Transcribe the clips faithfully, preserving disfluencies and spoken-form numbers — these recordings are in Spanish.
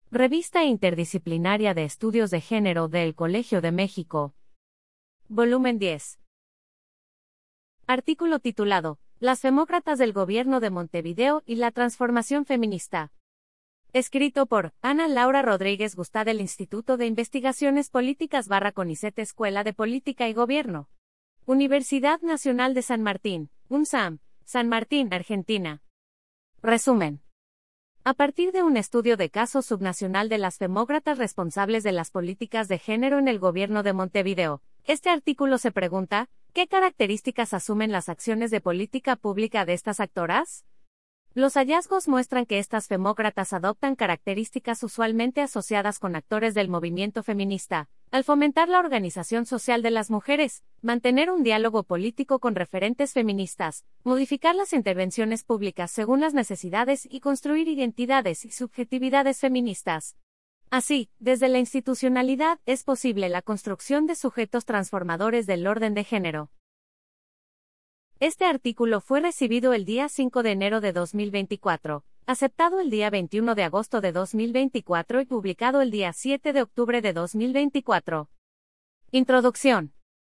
Revista Interdisciplinaria de Estudios de Género del Colegio de México. Volumen diez. Artículo titulado: Las femócratas del Gobierno de Montevideo y la transformación feminista. Escrito por Ana Laura Rodríguez Gustá del Instituto de Investigaciones Políticas barra CONICET Escuela de Política y Gobierno. Universidad Nacional de San Martín, UNSAM, San Martín, Argentina. Resumen. A partir de un estudio de caso subnacional de las femócratas responsables de las políticas de género en el Gobierno de Montevideo, este artículo se pregunta: ¿qué características asumen las acciones de política pública de estas actoras? Los hallazgos muestran que estas femócratas adoptan características usualmente asociadas con actores del movimiento feminista, al fomentar la organización social de las mujeres, mantener un diálogo político con referentes feministas, modificar las intervenciones públicas según las necesidades y construir identidades y subjetividades feministas. Así, desde la institucionalidad es posible la construcción de sujetos transformadores del orden de género. Este artículo fue recibido el día cinco de enero de dos mil veinticuatro, aceptado el día veintiuno de agosto de dos mil veinticuatro y publicado el día siete de octubre de dos mil veinticuatro. Introducción.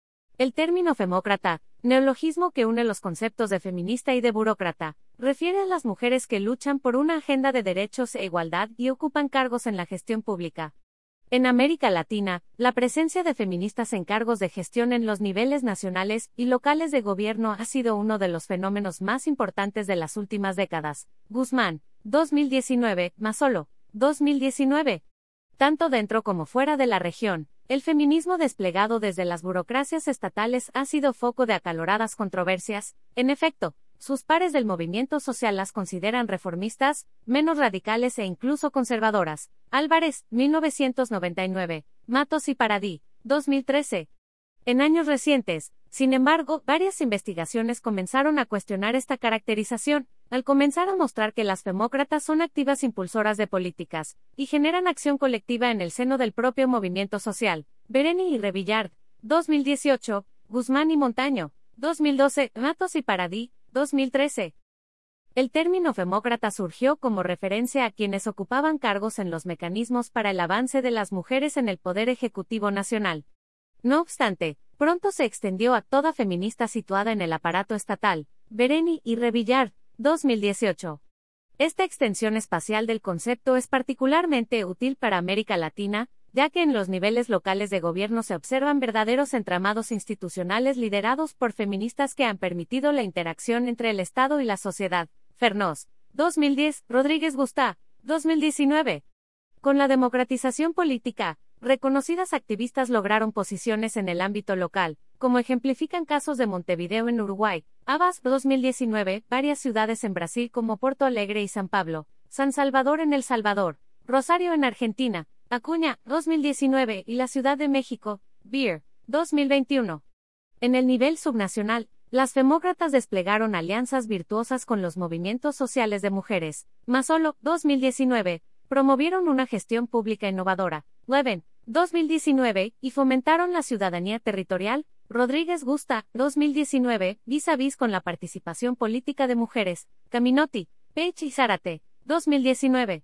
El término femócrata, neologismo que une los conceptos de feminista y de burócrata, refiere a las mujeres que luchan por una agenda de derechos e igualdad y ocupan cargos en la gestión pública. En América Latina, la presencia de feministas en cargos de gestión en los niveles nacionales y locales de gobierno ha sido uno de los fenómenos más importantes de las últimas décadas. Guzmán, dos mil diecinueve, Mazzolo, dos mil diecinueve. Tanto dentro como fuera de la región, el feminismo desplegado desde las burocracias estatales ha sido foco de acaloradas controversias. En efecto, sus pares del movimiento social las consideran reformistas, menos radicales e incluso conservadoras. Álvarez, mil novecientos noventa y nueve, Matos y Paradí, dos mil trece. En años recientes, sin embargo, varias investigaciones comenzaron a cuestionar esta caracterización, al comenzar a mostrar que las femócratas son activas impulsoras de políticas, y generan acción colectiva en el seno del propio movimiento social. Bereni y Revillard, dos mil dieciocho, Guzmán y Montaño, dos mil doce, Matos y Paradí, dos mil trece. El término femócrata surgió como referencia a quienes ocupaban cargos en los mecanismos para el avance de las mujeres en el Poder Ejecutivo Nacional. No obstante, pronto se extendió a toda feminista situada en el aparato estatal. Bereni y Revillard, dos mil dieciocho. Esta extensión espacial del concepto es particularmente útil para América Latina, ya que en los niveles locales de gobierno se observan verdaderos entramados institucionales liderados por feministas que han permitido la interacción entre el Estado y la sociedad. Fernós, dos mil diez, Rodríguez Gustá, dos mil diecinueve. Con la democratización política, reconocidas activistas lograron posiciones en el ámbito local, como ejemplifican casos de Montevideo en Uruguay, Abas, dos mil diecinueve, varias ciudades en Brasil como Porto Alegre y San Pablo, San Salvador en El Salvador, Rosario en Argentina, Acuña, dos mil diecinueve y la Ciudad de México, Beer, dos mil veintiuno. En el nivel subnacional, las femócratas desplegaron alianzas virtuosas con los movimientos sociales de mujeres. Mazzolo, dos mil diecinueve, promovieron una gestión pública innovadora. Levin, dos mil diecinueve, y fomentaron la ciudadanía territorial. Rodríguez Gustá, dos mil diecinueve, vis a vis con la participación política de mujeres. Caminotti, Pech y Zárate, dos mil diecinueve.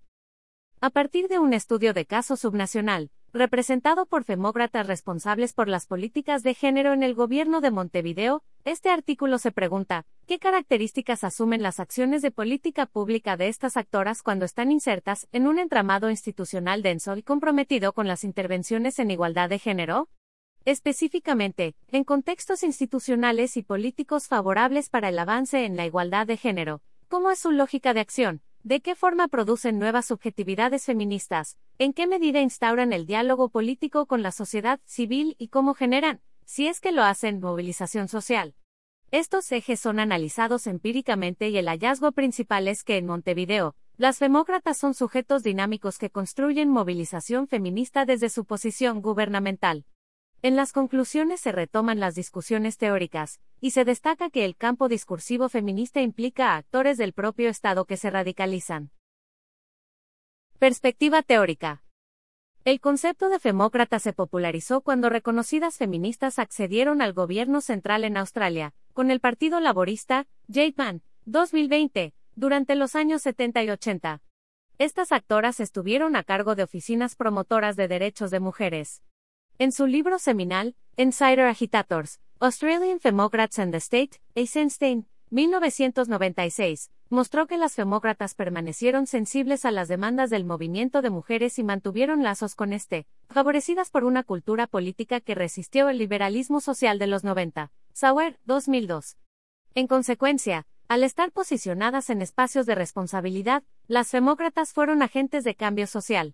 A partir de un estudio de caso subnacional, representado por femócratas responsables por las políticas de género en el Gobierno de Montevideo, este artículo se pregunta: ¿qué características asumen las acciones de política pública de estas actoras cuando están insertas en un entramado institucional denso y comprometido con las intervenciones en igualdad de género? Específicamente, en contextos institucionales y políticos favorables para el avance en la igualdad de género, ¿cómo es su lógica de acción? ¿De qué forma producen nuevas subjetividades feministas? ¿En qué medida instauran el diálogo político con la sociedad civil y cómo generan, si es que lo hacen, movilización social? Estos ejes son analizados empíricamente y el hallazgo principal es que en Montevideo, las femócratas son sujetos dinámicos que construyen movilización feminista desde su posición gubernamental. En las conclusiones se retoman las discusiones teóricas, y se destaca que el campo discursivo feminista implica a actores del propio Estado que se radicalizan. Perspectiva teórica. El concepto de femócrata se popularizó cuando reconocidas feministas accedieron al gobierno central en Australia, con el Partido Laborista, J P A N, dos mil veinte, durante los años setenta y ochenta. Estas actoras estuvieron a cargo de oficinas promotoras de derechos de mujeres. En su libro seminal, Insider Agitators, Australian Femocrats and the State, Eisenstein, mil novecientos noventa y seis, mostró que las femócratas permanecieron sensibles a las demandas del movimiento de mujeres y mantuvieron lazos con este, favorecidas por una cultura política que resistió el liberalismo social de los noventa. Sauer, dos mil dos. En consecuencia, al estar posicionadas en espacios de responsabilidad, las femócratas fueron agentes de cambio social.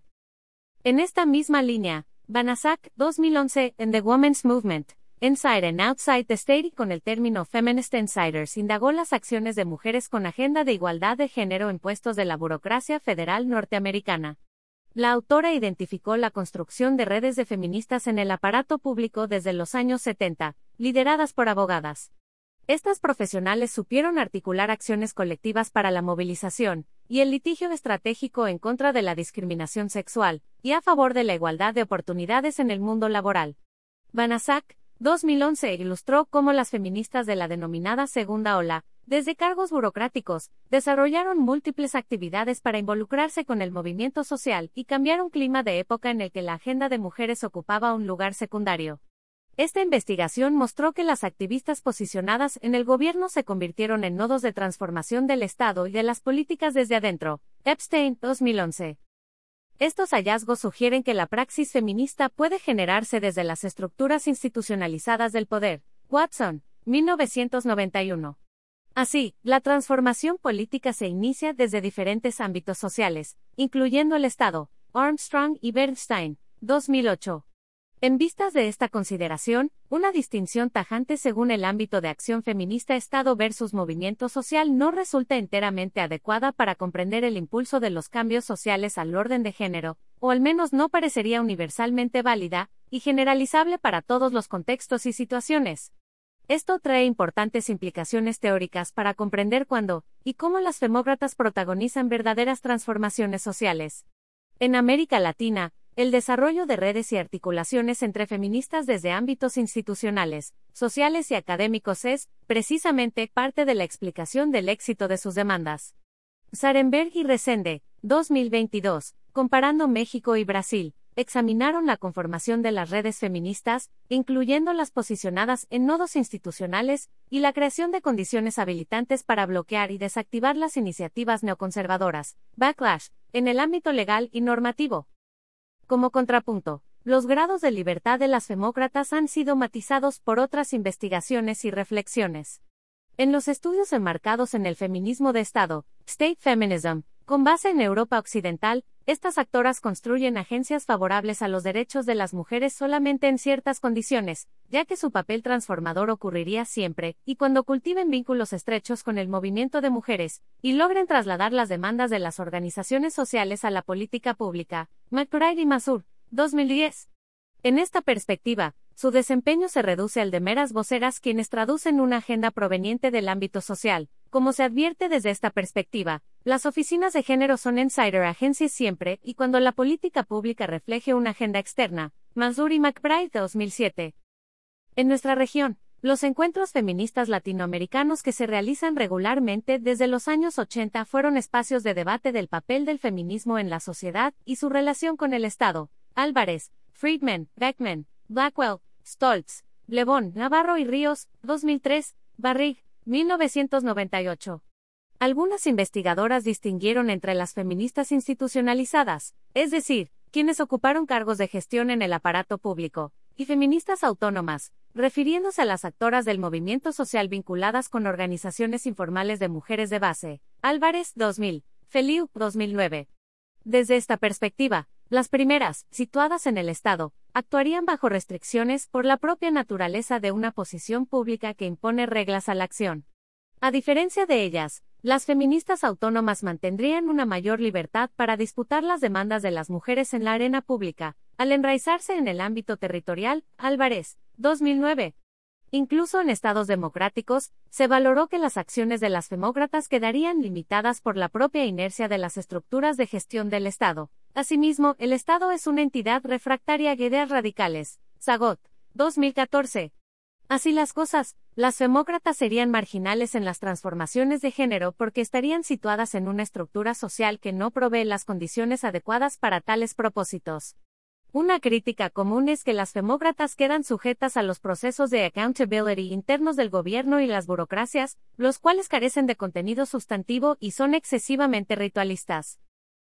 En esta misma línea, Banaszak, dos mil once, en The Women's Movement, Inside and Outside the State y con el término Feminist Insiders indagó las acciones de mujeres con agenda de igualdad de género en puestos de la burocracia federal norteamericana. La autora identificó la construcción de redes de feministas en el aparato público desde los años setenta, lideradas por abogadas. Estas profesionales supieron articular acciones colectivas para la movilización y el litigio estratégico en contra de la discriminación sexual y a favor de la igualdad de oportunidades en el mundo laboral. Banaszak, dos mil once, ilustró cómo las feministas de la denominada segunda ola, desde cargos burocráticos, desarrollaron múltiples actividades para involucrarse con el movimiento social y cambiar un clima de época en el que la agenda de mujeres ocupaba un lugar secundario. Esta investigación mostró que las activistas posicionadas en el gobierno se convirtieron en nodos de transformación del Estado y de las políticas desde adentro. Epstein, dos mil once. Estos hallazgos sugieren que la praxis feminista puede generarse desde las estructuras institucionalizadas del poder. Watson, mil novecientos noventa y uno. Así, la transformación política se inicia desde diferentes ámbitos sociales, incluyendo el Estado. Armstrong y Bernstein, dos mil ocho. En vistas de esta consideración, una distinción tajante según el ámbito de acción feminista Estado versus movimiento social no resulta enteramente adecuada para comprender el impulso de los cambios sociales al orden de género, o al menos no parecería universalmente válida y generalizable para todos los contextos y situaciones. Esto trae importantes implicaciones teóricas para comprender cuándo y cómo las femócratas protagonizan verdaderas transformaciones sociales. En América Latina, el desarrollo de redes y articulaciones entre feministas desde ámbitos institucionales, sociales y académicos es, precisamente, parte de la explicación del éxito de sus demandas. Sarenberg y Resende, dos mil veintidós, comparando México y Brasil, examinaron la conformación de las redes feministas, incluyendo las posicionadas en nodos institucionales, y la creación de condiciones habilitantes para bloquear y desactivar las iniciativas neoconservadoras, backlash, en el ámbito legal y normativo. Como contrapunto, los grados de libertad de las femócratas han sido matizados por otras investigaciones y reflexiones. En los estudios enmarcados en el feminismo de Estado, State Feminism, con base en Europa Occidental, estas actoras construyen agencias favorables a los derechos de las mujeres solamente en ciertas condiciones, ya que su papel transformador ocurriría siempre y cuando cultiven vínculos estrechos con el movimiento de mujeres y logren trasladar las demandas de las organizaciones sociales a la política pública. McBride y Mazur, dos mil diez. En esta perspectiva, su desempeño se reduce al de meras voceras quienes traducen una agenda proveniente del ámbito social. Como se advierte desde esta perspectiva, las oficinas de género son insider agencies siempre y cuando la política pública refleje una agenda externa. Mazur y McBride, dos mil siete. En nuestra región, los encuentros feministas latinoamericanos que se realizan regularmente desde los años ochenta fueron espacios de debate del papel del feminismo en la sociedad y su relación con el Estado. Álvarez, Friedman, Beckman, Blackwell, Stoltz, Lebón, Navarro y Ríos, dos mil tres, Barrig, mil novecientos noventa y ocho. Algunas investigadoras distinguieron entre las feministas institucionalizadas, es decir, quienes ocuparon cargos de gestión en el aparato público, y feministas autónomas, refiriéndose a las actoras del movimiento social vinculadas con organizaciones informales de mujeres de base. Álvarez, dos mil, Feliu, dos mil nueve. Desde esta perspectiva, las primeras, situadas en el Estado, actuarían bajo restricciones por la propia naturaleza de una posición pública que impone reglas a la acción. A diferencia de ellas, las feministas autónomas mantendrían una mayor libertad para disputar las demandas de las mujeres en la arena pública, al enraizarse en el ámbito territorial. Álvarez, dos mil nueve. Incluso en estados democráticos, se valoró que las acciones de las femócratas quedarían limitadas por la propia inercia de las estructuras de gestión del Estado. Asimismo, el Estado es una entidad refractaria a ideas radicales. Zagot, dos mil catorce. Así las cosas, las femócratas serían marginales en las transformaciones de género porque estarían situadas en una estructura social que no provee las condiciones adecuadas para tales propósitos. Una crítica común es que las femócratas quedan sujetas a los procesos de accountability internos del gobierno y las burocracias, los cuales carecen de contenido sustantivo y son excesivamente ritualistas.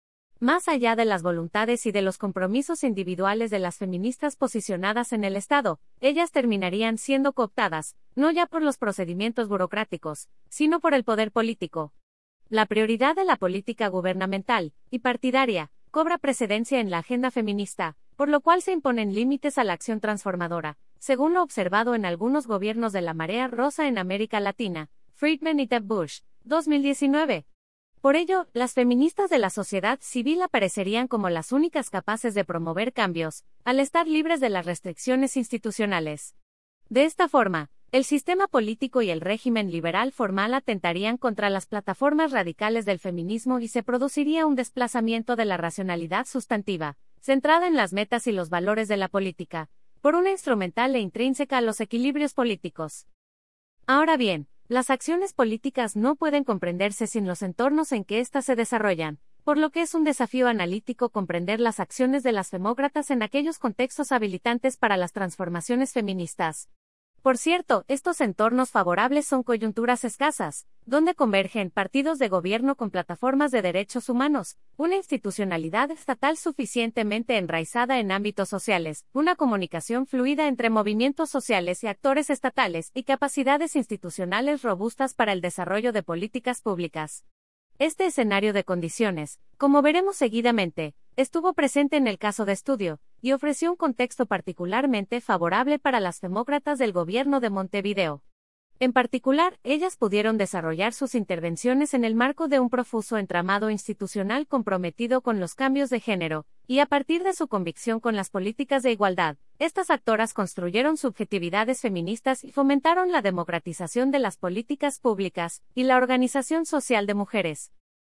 Más allá de las voluntades y de los compromisos individuales de las feministas posicionadas en el Estado, ellas terminarían siendo cooptadas, no ya por los procedimientos burocráticos, sino por el poder político. La prioridad de la política gubernamental y partidaria cobra precedencia en la agenda feminista, por lo cual se imponen límites a la acción transformadora, según lo observado en algunos gobiernos de la marea rosa en América Latina, Friedman y Jeb Bush, dos mil diecinueve. Por ello, las feministas de la sociedad civil aparecerían como las únicas capaces de promover cambios, al estar libres de las restricciones institucionales. De esta forma, el sistema político y el régimen liberal formal atentarían contra las plataformas radicales del feminismo y se produciría un desplazamiento de la racionalidad sustantiva, centrada en las metas y los valores de la política, por una instrumental e intrínseca a los equilibrios políticos. Ahora bien, las acciones políticas no pueden comprenderse sin los entornos en que éstas se desarrollan, por lo que es un desafío analítico comprender las acciones de las femócratas en aquellos contextos habilitantes para las transformaciones feministas. Por cierto, estos entornos favorables son coyunturas escasas, donde convergen partidos de gobierno con plataformas de derechos humanos, una institucionalidad estatal suficientemente enraizada en ámbitos sociales, una comunicación fluida entre movimientos sociales y actores estatales y capacidades institucionales robustas para el desarrollo de políticas públicas. Este escenario de condiciones, como veremos seguidamente, estuvo presente en el caso de estudio, y ofreció un contexto particularmente favorable para las femócratas del gobierno de Montevideo. En particular, ellas pudieron desarrollar sus intervenciones en el marco de un profuso entramado institucional comprometido con los cambios de género, y a partir de su convicción con las políticas de igualdad, estas actoras construyeron subjetividades feministas y fomentaron la democratización de las políticas públicas y la organización social de mujeres.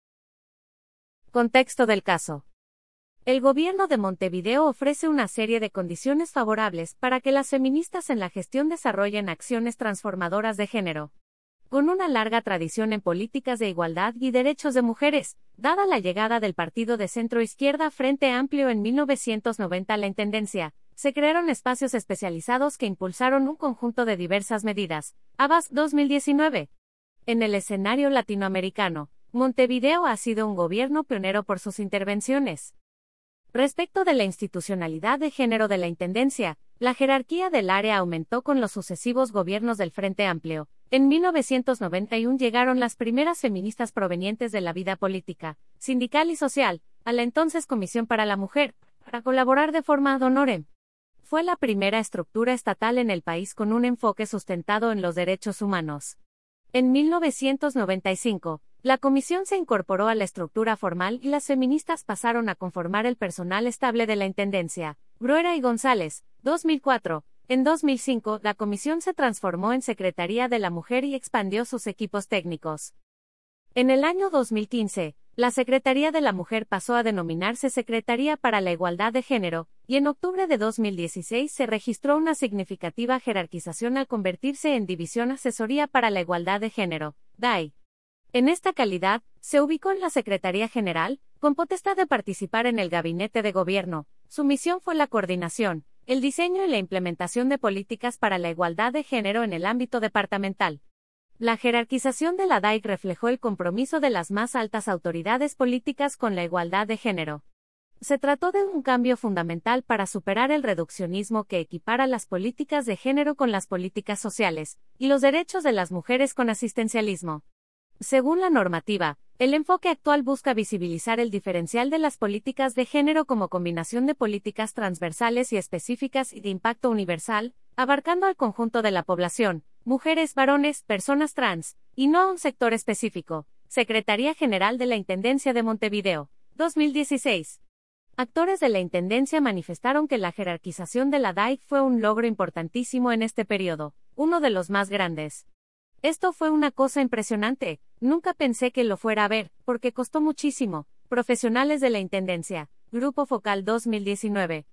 Contexto del caso. El gobierno de Montevideo ofrece una serie de condiciones favorables para que las feministas en la gestión desarrollen acciones transformadoras de género. Con una larga tradición en políticas de igualdad y derechos de mujeres, dada la llegada del partido de centro-izquierda Frente Amplio en mil novecientos noventa a la intendencia, se crearon espacios especializados que impulsaron un conjunto de diversas medidas. Abbas, dos mil diecinueve. En el escenario latinoamericano, Montevideo ha sido un gobierno pionero por sus intervenciones. Respecto de la institucionalidad de género de la Intendencia, la jerarquía del área aumentó con los sucesivos gobiernos del Frente Amplio. En mil novecientos noventa y uno llegaron las primeras feministas provenientes de la vida política, sindical y social, a la entonces Comisión para la Mujer, para colaborar de forma ad honorem. Fue la primera estructura estatal en el país con un enfoque sustentado en los derechos humanos. En mil novecientos noventa y cinco, la comisión se incorporó a la estructura formal y las feministas pasaron a conformar el personal estable de la Intendencia. Bruera y González, dos mil cuatro. En dos mil cinco, la comisión se transformó en Secretaría de la Mujer y expandió sus equipos técnicos. En el año dos mil quince, la Secretaría de la Mujer pasó a denominarse Secretaría para la Igualdad de Género, y en octubre de dos mil dieciséis se registró una significativa jerarquización al convertirse en División Asesoría para la Igualdad de Género, D A I. En esta calidad, se ubicó en la Secretaría General, con potestad de participar en el Gabinete de Gobierno. Su misión fue la coordinación, el diseño y la implementación de políticas para la igualdad de género en el ámbito departamental. La jerarquización de la D A I reflejó el compromiso de las más altas autoridades políticas con la igualdad de género. Se trató de un cambio fundamental para superar el reduccionismo que equipara las políticas de género con las políticas sociales, y los derechos de las mujeres con asistencialismo. Según la normativa, el enfoque actual busca visibilizar el diferencial de las políticas de género como combinación de políticas transversales y específicas y de impacto universal, abarcando al conjunto de la población, mujeres, varones, personas trans, y no a un sector específico. Secretaría General de la Intendencia de Montevideo, dos mil dieciséis. Actores de la Intendencia manifestaron que la jerarquización de la D A I fue un logro importantísimo en este periodo, uno de los más grandes. Esto fue una cosa impresionante, nunca pensé que lo fuera a ver, porque costó muchísimo. Profesionales de la Intendencia, Grupo Focal dos mil diecinueve.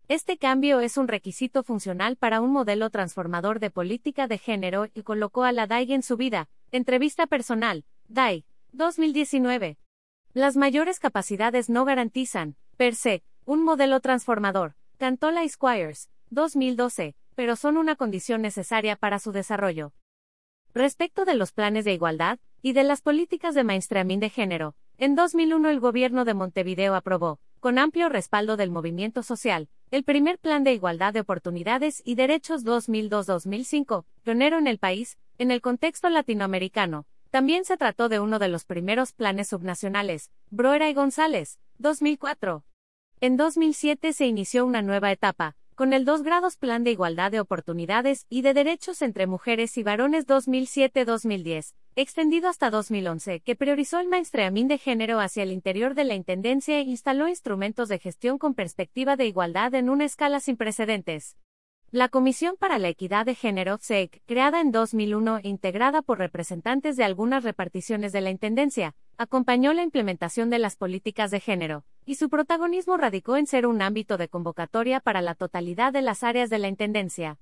Este cambio es un requisito funcional para un modelo transformador de política de género y colocó a la D A I en su vida. Entrevista personal, D A I, dos mil diecinueve. Las mayores capacidades no garantizan, per se, un modelo transformador. Cantola y Squires, dos mil doce, pero son una condición necesaria para su desarrollo. Respecto de los planes de igualdad y de las políticas de mainstreaming de género, en dos mil uno el gobierno de Montevideo aprobó, con amplio respaldo del movimiento social, el primer Plan de Igualdad de Oportunidades y Derechos dos mil dos a dos mil cinco, pionero en el país, en el contexto latinoamericano. También se trató de uno de los primeros planes subnacionales, Broera y González, dos mil cuatro. En dos mil siete se inició una nueva etapa, con el dos grados Plan de Igualdad de Oportunidades y de Derechos entre Mujeres y Varones dos mil siete a dos mil diez, extendido hasta dos mil once, que priorizó el mainstreaming de género hacia el interior de la Intendencia e instaló instrumentos de gestión con perspectiva de igualdad en una escala sin precedentes. La Comisión para la Equidad de Género, C E C, creada en dos mil uno e integrada por representantes de algunas reparticiones de la Intendencia, acompañó la implementación de las políticas de género, y su protagonismo radicó en ser un ámbito de convocatoria para la totalidad de las áreas de la Intendencia.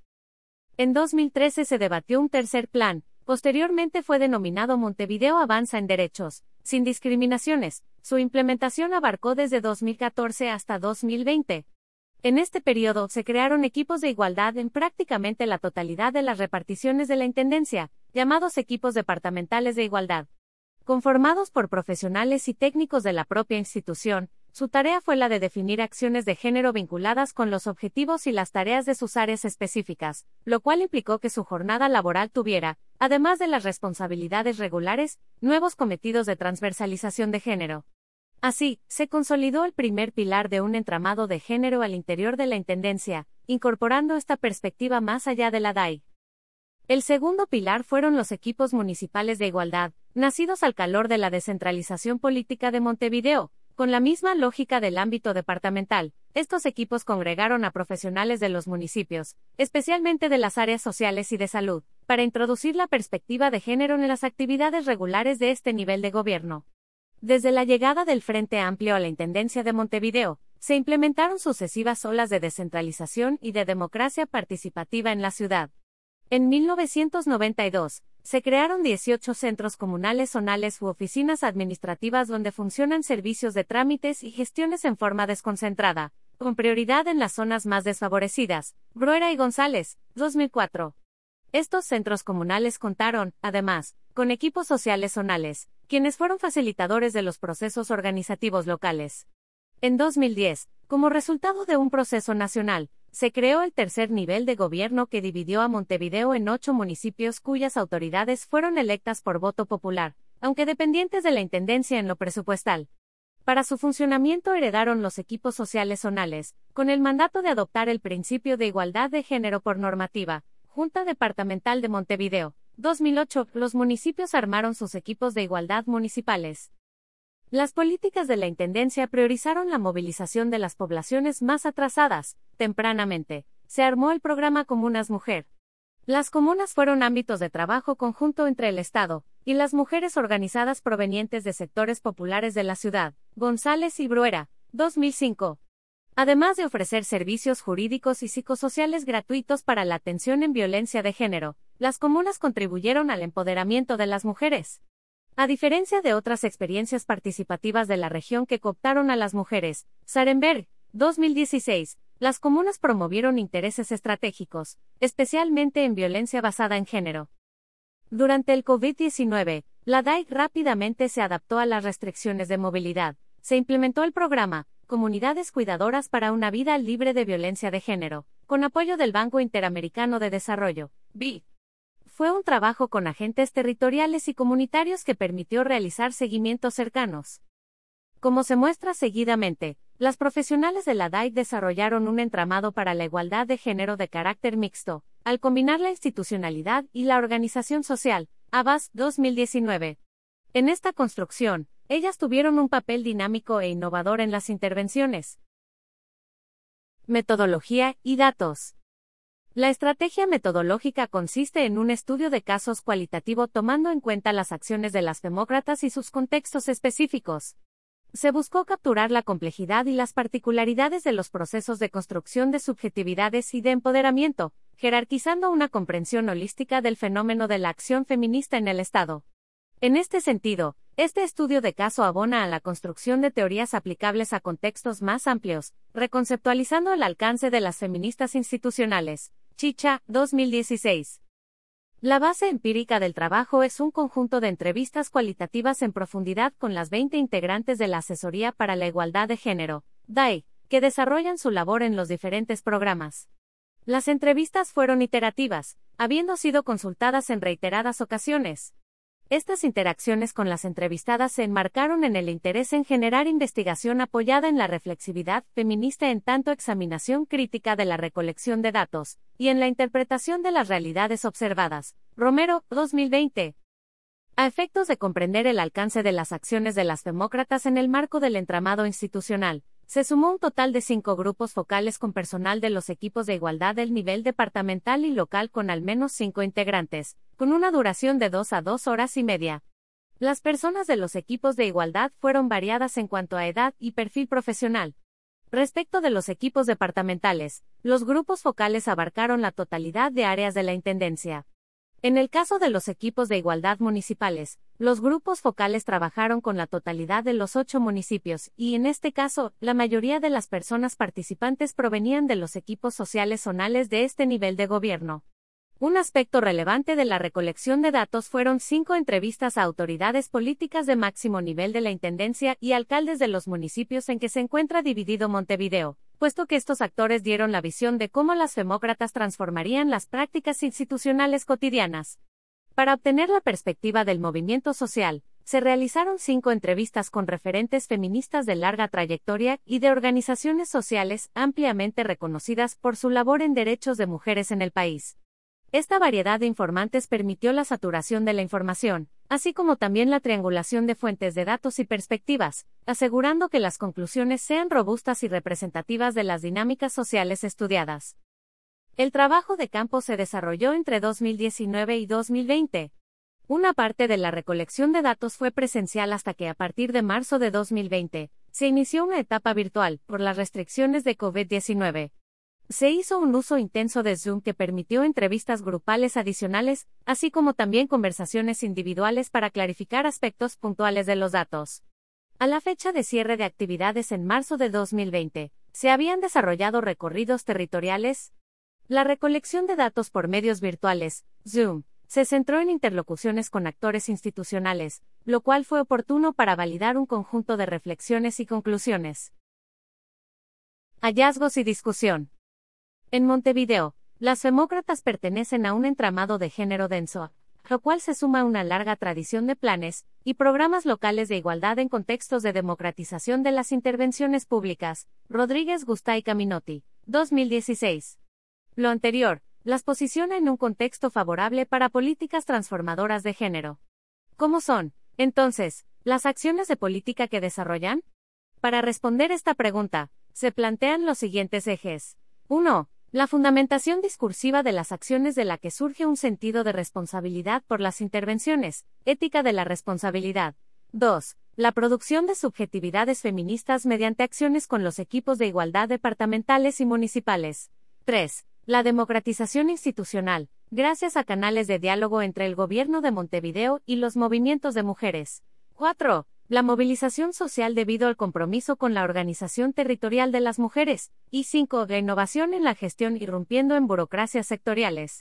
En dos mil trece se debatió un tercer plan, posteriormente fue denominado Montevideo Avanza en Derechos, sin discriminaciones. Su implementación abarcó desde dos mil catorce hasta dos mil veinte. En este periodo se crearon equipos de igualdad en prácticamente la totalidad de las reparticiones de la Intendencia, llamados equipos departamentales de igualdad. Conformados por profesionales y técnicos de la propia institución, su tarea fue la de definir acciones de género vinculadas con los objetivos y las tareas de sus áreas específicas, lo cual implicó que su jornada laboral tuviera, además de las responsabilidades regulares, nuevos cometidos de transversalización de género. Así, se consolidó el primer pilar de un entramado de género al interior de la Intendencia, incorporando esta perspectiva más allá de la D A I. El segundo pilar fueron los equipos municipales de igualdad, nacidos al calor de la descentralización política de Montevideo. Con la misma lógica del ámbito departamental, estos equipos congregaron a profesionales de los municipios, especialmente de las áreas sociales y de salud, para introducir la perspectiva de género en las actividades regulares de este nivel de gobierno. Desde la llegada del Frente Amplio a la Intendencia de Montevideo, se implementaron sucesivas olas de descentralización y de democracia participativa en la ciudad. En mil novecientos noventa y dos, se crearon dieciocho centros comunales zonales u oficinas administrativas donde funcionan servicios de trámites y gestiones en forma desconcentrada, con prioridad en las zonas más desfavorecidas, Broera y González, dos mil cuatro. Estos centros comunales contaron, además, con equipos sociales zonales, quienes fueron facilitadores de los procesos organizativos locales. En dos mil diez, como resultado de un proceso nacional, se creó el tercer nivel de gobierno que dividió a Montevideo en ocho municipios cuyas autoridades fueron electas por voto popular, aunque dependientes de la Intendencia en lo presupuestal. Para su funcionamiento heredaron los equipos sociales zonales, con el mandato de adoptar el principio de igualdad de género por normativa. Junta Departamental de Montevideo, dos mil ocho, los municipios armaron sus equipos de igualdad municipales. Las políticas de la Intendencia priorizaron la movilización de las poblaciones más atrasadas. Tempranamente, se armó el programa Comunas Mujer. Las comunas fueron ámbitos de trabajo conjunto entre el Estado y las mujeres organizadas provenientes de sectores populares de la ciudad. González y Broera, dos mil cinco. Además de ofrecer servicios jurídicos y psicosociales gratuitos para la atención en violencia de género, las comunas contribuyeron al empoderamiento de las mujeres. A diferencia de otras experiencias participativas de la región que cooptaron a las mujeres, Sarenberg, dos mil dieciséis, las comunas promovieron intereses estratégicos, especialmente en violencia basada en género. Durante el COVID diecinueve, la D A I rápidamente se adaptó a las restricciones de movilidad. Se implementó el programa Comunidades Cuidadoras para una Vida Libre de Violencia de Género, con apoyo del Banco Interamericano de Desarrollo, B I D. Fue un trabajo con agentes territoriales y comunitarios que permitió realizar seguimientos cercanos. Como se muestra seguidamente, las profesionales de la D A I desarrollaron un entramado para la igualdad de género de carácter mixto, al combinar la institucionalidad y la organización social, A B A S, dos mil diecinueve. En esta construcción, ellas tuvieron un papel dinámico e innovador en las intervenciones. Metodología y datos. La estrategia metodológica consiste en un estudio de casos cualitativo tomando en cuenta las acciones de las demócratas y sus contextos específicos. Se buscó capturar la complejidad y las particularidades de los procesos de construcción de subjetividades y de empoderamiento, jerarquizando una comprensión holística del fenómeno de la acción feminista en el Estado. En este sentido, este estudio de caso abona a la construcción de teorías aplicables a contextos más amplios, reconceptualizando el alcance de las feministas institucionales. Chicha, dos mil dieciséis. La base empírica del trabajo es un conjunto de entrevistas cualitativas en profundidad con las veinte integrantes de la Asesoría para la Igualdad de Género, D A I, que desarrollan su labor en los diferentes programas. Las entrevistas fueron iterativas, habiendo sido consultadas en reiteradas ocasiones. Estas interacciones con las entrevistadas se enmarcaron en el interés en generar investigación apoyada en la reflexividad feminista en tanto examinación crítica de la recolección de datos, y en la interpretación de las realidades observadas. Romero, dos mil veinte. A efectos de comprender el alcance de las acciones de las demócratas en el marco del entramado institucional, se sumó un total de cinco grupos focales con personal de los equipos de igualdad del nivel departamental y local con al menos cinco integrantes, con una duración de dos a dos horas y media. Las personas de los equipos de igualdad fueron variadas en cuanto a edad y perfil profesional. Respecto de los equipos departamentales, los grupos focales abarcaron la totalidad de áreas de la Intendencia. En el caso de los equipos de igualdad municipales, los grupos focales trabajaron con la totalidad de los ocho municipios y, en este caso, la mayoría de las personas participantes provenían de los equipos sociales zonales de este nivel de gobierno. Un aspecto relevante de la recolección de datos fueron cinco entrevistas a autoridades políticas de máximo nivel de la Intendencia y alcaldes de los municipios en que se encuentra dividido Montevideo, puesto que estos actores dieron la visión de cómo las femócratas transformarían las prácticas institucionales cotidianas. Para obtener la perspectiva del movimiento social, se realizaron cinco entrevistas con referentes feministas de larga trayectoria y de organizaciones sociales ampliamente reconocidas por su labor en derechos de mujeres en el país. Esta variedad de informantes permitió la saturación de la información, así como también la triangulación de fuentes de datos y perspectivas, asegurando que las conclusiones sean robustas y representativas de las dinámicas sociales estudiadas. El trabajo de campo se desarrolló entre dos mil diecinueve y dos mil veinte. Una parte de la recolección de datos fue presencial hasta que a partir de marzo de dos mil veinte, se inició una etapa virtual, por las restricciones de COVID diecinueve. Se hizo un uso intenso de Zoom que permitió entrevistas grupales adicionales, así como también conversaciones individuales para clarificar aspectos puntuales de los datos. A la fecha de cierre de actividades en marzo de dos mil veinte, se habían desarrollado recorridos territoriales. La recolección de datos por medios virtuales, Zoom, se centró en interlocuciones con actores institucionales, lo cual fue oportuno para validar un conjunto de reflexiones y conclusiones. Hallazgos y discusión. En Montevideo, las femócratas pertenecen a un entramado de género denso, lo cual se suma a una larga tradición de planes y programas locales de igualdad en contextos de democratización de las intervenciones públicas. Rodríguez Gustá y Caminotti, dos mil dieciséis. Lo anterior, las posiciona en un contexto favorable para políticas transformadoras de género. ¿Cómo son, entonces, las acciones de política que desarrollan? Para responder esta pregunta, se plantean los siguientes ejes. uno. La fundamentación discursiva de las acciones de la que surge un sentido de responsabilidad por las intervenciones, ética de la responsabilidad. dos. La producción de subjetividades feministas mediante acciones con los equipos de igualdad departamentales y municipales. tres. La democratización institucional, gracias a canales de diálogo entre el gobierno de Montevideo y los movimientos de mujeres. cuatro. La movilización social debido al compromiso con la organización territorial de las mujeres. Y cinco. La innovación en la gestión irrumpiendo en burocracias sectoriales.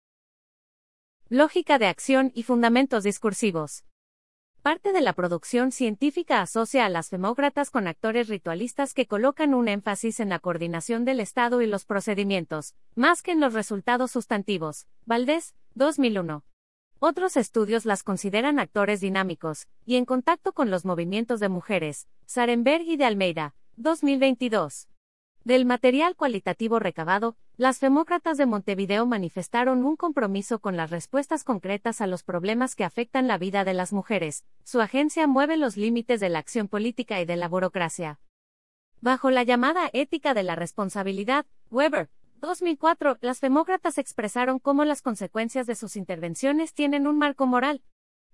Lógica de acción y fundamentos discursivos. Parte de la producción científica asocia a las femócratas con actores ritualistas que colocan un énfasis en la coordinación del Estado y los procedimientos, más que en los resultados sustantivos. Valdés, dos mil uno. Otros estudios las consideran actores dinámicos, y en contacto con los movimientos de mujeres. Sarenberg y de Almeida, dos mil veintidós. Del material cualitativo recabado, las femócratas de Montevideo manifestaron un compromiso con las respuestas concretas a los problemas que afectan la vida de las mujeres. Su agencia mueve los límites de la acción política y de la burocracia. Bajo la llamada ética de la responsabilidad, Weber, dos mil cuatro, las femócratas expresaron cómo las consecuencias de sus intervenciones tienen un marco moral.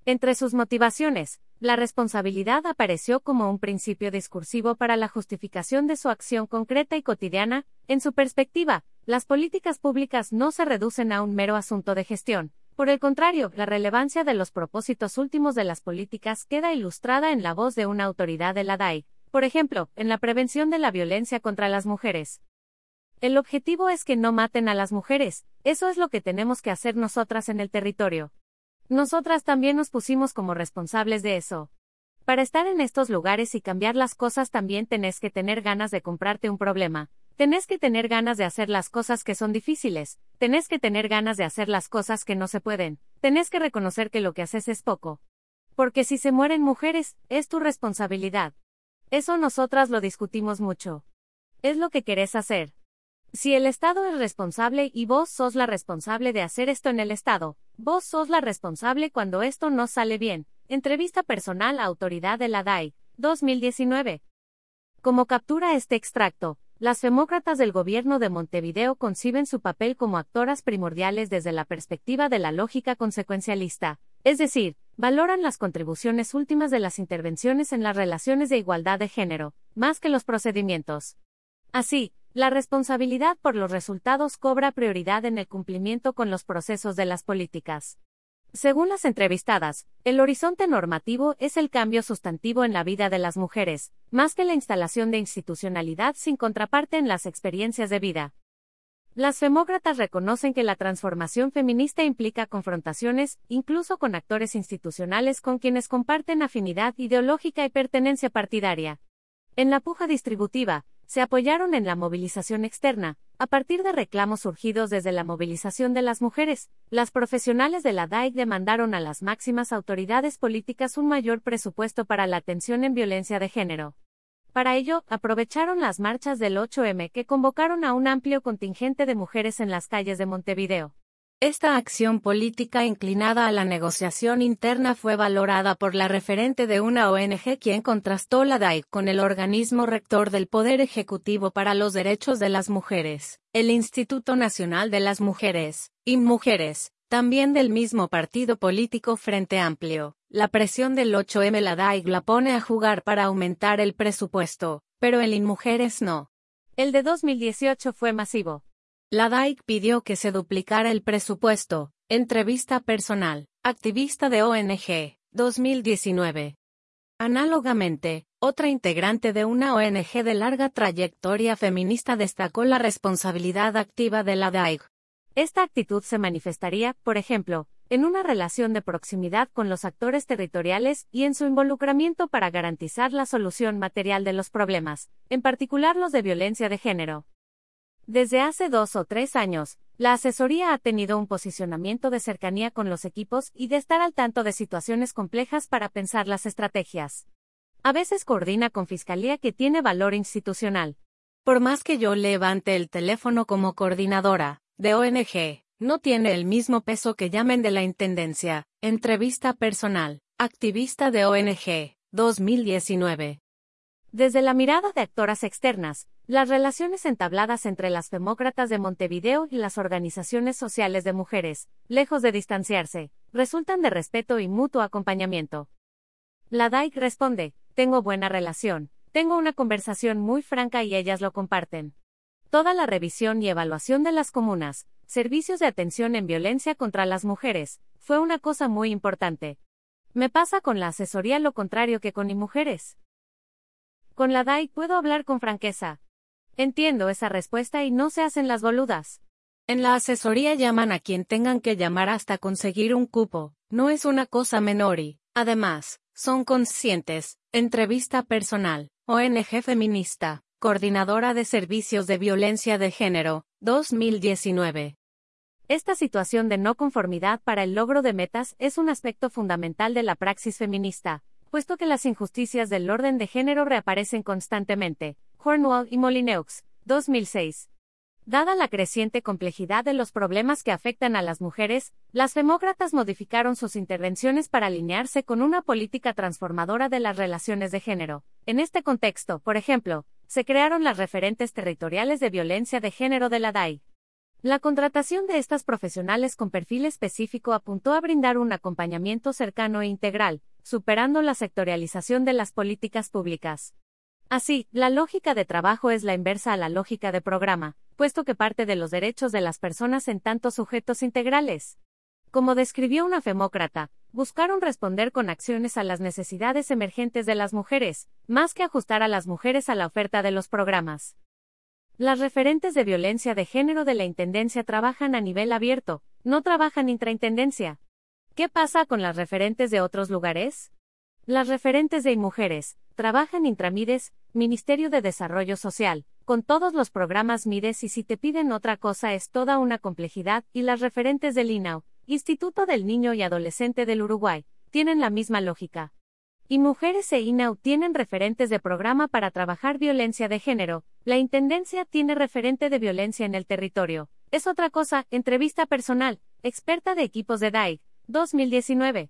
Entre sus motivaciones, la responsabilidad apareció como un principio discursivo para la justificación de su acción concreta y cotidiana. En su perspectiva, las políticas públicas no se reducen a un mero asunto de gestión. Por el contrario, la relevancia de los propósitos últimos de las políticas queda ilustrada en la voz de una autoridad de la D A I, por ejemplo, en la prevención de la violencia contra las mujeres. El objetivo es que no maten a las mujeres, eso es lo que tenemos que hacer nosotras en el territorio. Nosotras también nos pusimos como responsables de eso. Para estar en estos lugares y cambiar las cosas también tenés que tener ganas de comprarte un problema. Tenés que tener ganas de hacer las cosas que son difíciles, tenés que tener ganas de hacer las cosas que no se pueden, tenés que reconocer que lo que haces es poco. Porque si se mueren mujeres, es tu responsabilidad. Eso nosotras lo discutimos mucho. Es lo que querés hacer. Si el Estado es responsable y vos sos la responsable de hacer esto en el Estado, vos sos la responsable cuando esto no sale bien. Entrevista personal a autoridad de la D A I, dos mil diecinueve. Como captura este extracto, las femócratas del gobierno de Montevideo conciben su papel como actoras primordiales desde la perspectiva de la lógica consecuencialista, es decir, valoran las contribuciones últimas de las intervenciones en las relaciones de igualdad de género, más que los procedimientos. Así, la responsabilidad por los resultados cobra prioridad en el cumplimiento con los procesos de las políticas. Según las entrevistadas, el horizonte normativo es el cambio sustantivo en la vida de las mujeres, más que la instalación de institucionalidad sin contraparte en las experiencias de vida. Las femócratas reconocen que la transformación feminista implica confrontaciones, incluso con actores institucionales con quienes comparten afinidad ideológica y pertenencia partidaria. En la puja distributiva, se apoyaron en la movilización externa, a partir de reclamos surgidos desde la movilización de las mujeres. Las profesionales de la D A I demandaron a las máximas autoridades políticas un mayor presupuesto para la atención en violencia de género. Para ello, aprovecharon las marchas del ocho eme que convocaron a un amplio contingente de mujeres en las calles de Montevideo. Esta acción política inclinada a la negociación interna fue valorada por la referente de una O N Ge quien contrastó la D A I con el organismo rector del Poder Ejecutivo para los Derechos de las Mujeres, el Instituto Nacional de las Mujeres, y Mujeres, también del mismo partido político Frente Amplio. La presión del ocho eme la D A I la pone a jugar para aumentar el presupuesto, pero el InMujeres no. El de dos mil dieciocho fue masivo. La D A I pidió que se duplicara el presupuesto. Entrevista personal, activista de O N Ge, dos mil diecinueve. Análogamente, otra integrante de una O N Ge de larga trayectoria feminista destacó la responsabilidad activa de la D A I. Esta actitud se manifestaría, por ejemplo, en una relación de proximidad con los actores territoriales y en su involucramiento para garantizar la solución material de los problemas, en particular los de violencia de género. Desde hace dos o tres años, la asesoría ha tenido un posicionamiento de cercanía con los equipos y de estar al tanto de situaciones complejas para pensar las estrategias. A veces coordina con Fiscalía que tiene valor institucional. Por más que yo levante el teléfono como coordinadora de O N Ge, no tiene el mismo peso que llamen de la Intendencia. Entrevista personal, activista de O N Ge, dos mil diecinueve. Desde la mirada de actoras externas, las relaciones entabladas entre las femócratas de Montevideo y las organizaciones sociales de mujeres, lejos de distanciarse, resultan de respeto y mutuo acompañamiento. La D A I responde, tengo buena relación, tengo una conversación muy franca y ellas lo comparten. Toda la revisión y evaluación de las comunas, servicios de atención en violencia contra las mujeres, fue una cosa muy importante. Me pasa con la asesoría lo contrario que con InMujeres. Con la D A I puedo hablar con franqueza. Entiendo esa respuesta y no se hacen las boludas. En la asesoría llaman a quien tengan que llamar hasta conseguir un cupo, no es una cosa menor y, además, son conscientes. Entrevista personal, O N Ge feminista, coordinadora de servicios de violencia de género, dos mil diecinueve. Esta situación de no conformidad para el logro de metas es un aspecto fundamental de la praxis feminista, puesto que las injusticias del orden de género reaparecen constantemente. Cornwall y Molineux, dos mil seis. Dada la creciente complejidad de los problemas que afectan a las mujeres, las femócratas modificaron sus intervenciones para alinearse con una política transformadora de las relaciones de género. En este contexto, por ejemplo, se crearon las referentes territoriales de violencia de género de la D A I. La contratación de estas profesionales con perfil específico apuntó a brindar un acompañamiento cercano e integral, superando la sectorialización de las políticas públicas. Así, la lógica de trabajo es la inversa a la lógica de programa, puesto que parte de los derechos de las personas en tanto sujetos integrales. Como describió una femócrata, buscaron responder con acciones a las necesidades emergentes de las mujeres, más que ajustar a las mujeres a la oferta de los programas. Las referentes de violencia de género de la Intendencia trabajan a nivel abierto, no trabajan intraintendencia. ¿Qué pasa con las referentes de otros lugares? Las referentes de mujeres trabajan intramides, Ministerio de Desarrollo Social, con todos los programas Mides, y si te piden otra cosa es toda una complejidad, y las referentes del I N A U, Instituto del Niño y Adolescente del Uruguay, tienen la misma lógica. Y Mujeres e I N A U tienen referentes de programa para trabajar violencia de género, la Intendencia tiene referente de violencia en el territorio. Es otra cosa, entrevista personal, experta de equipos de D A I C, dos mil diecinueve.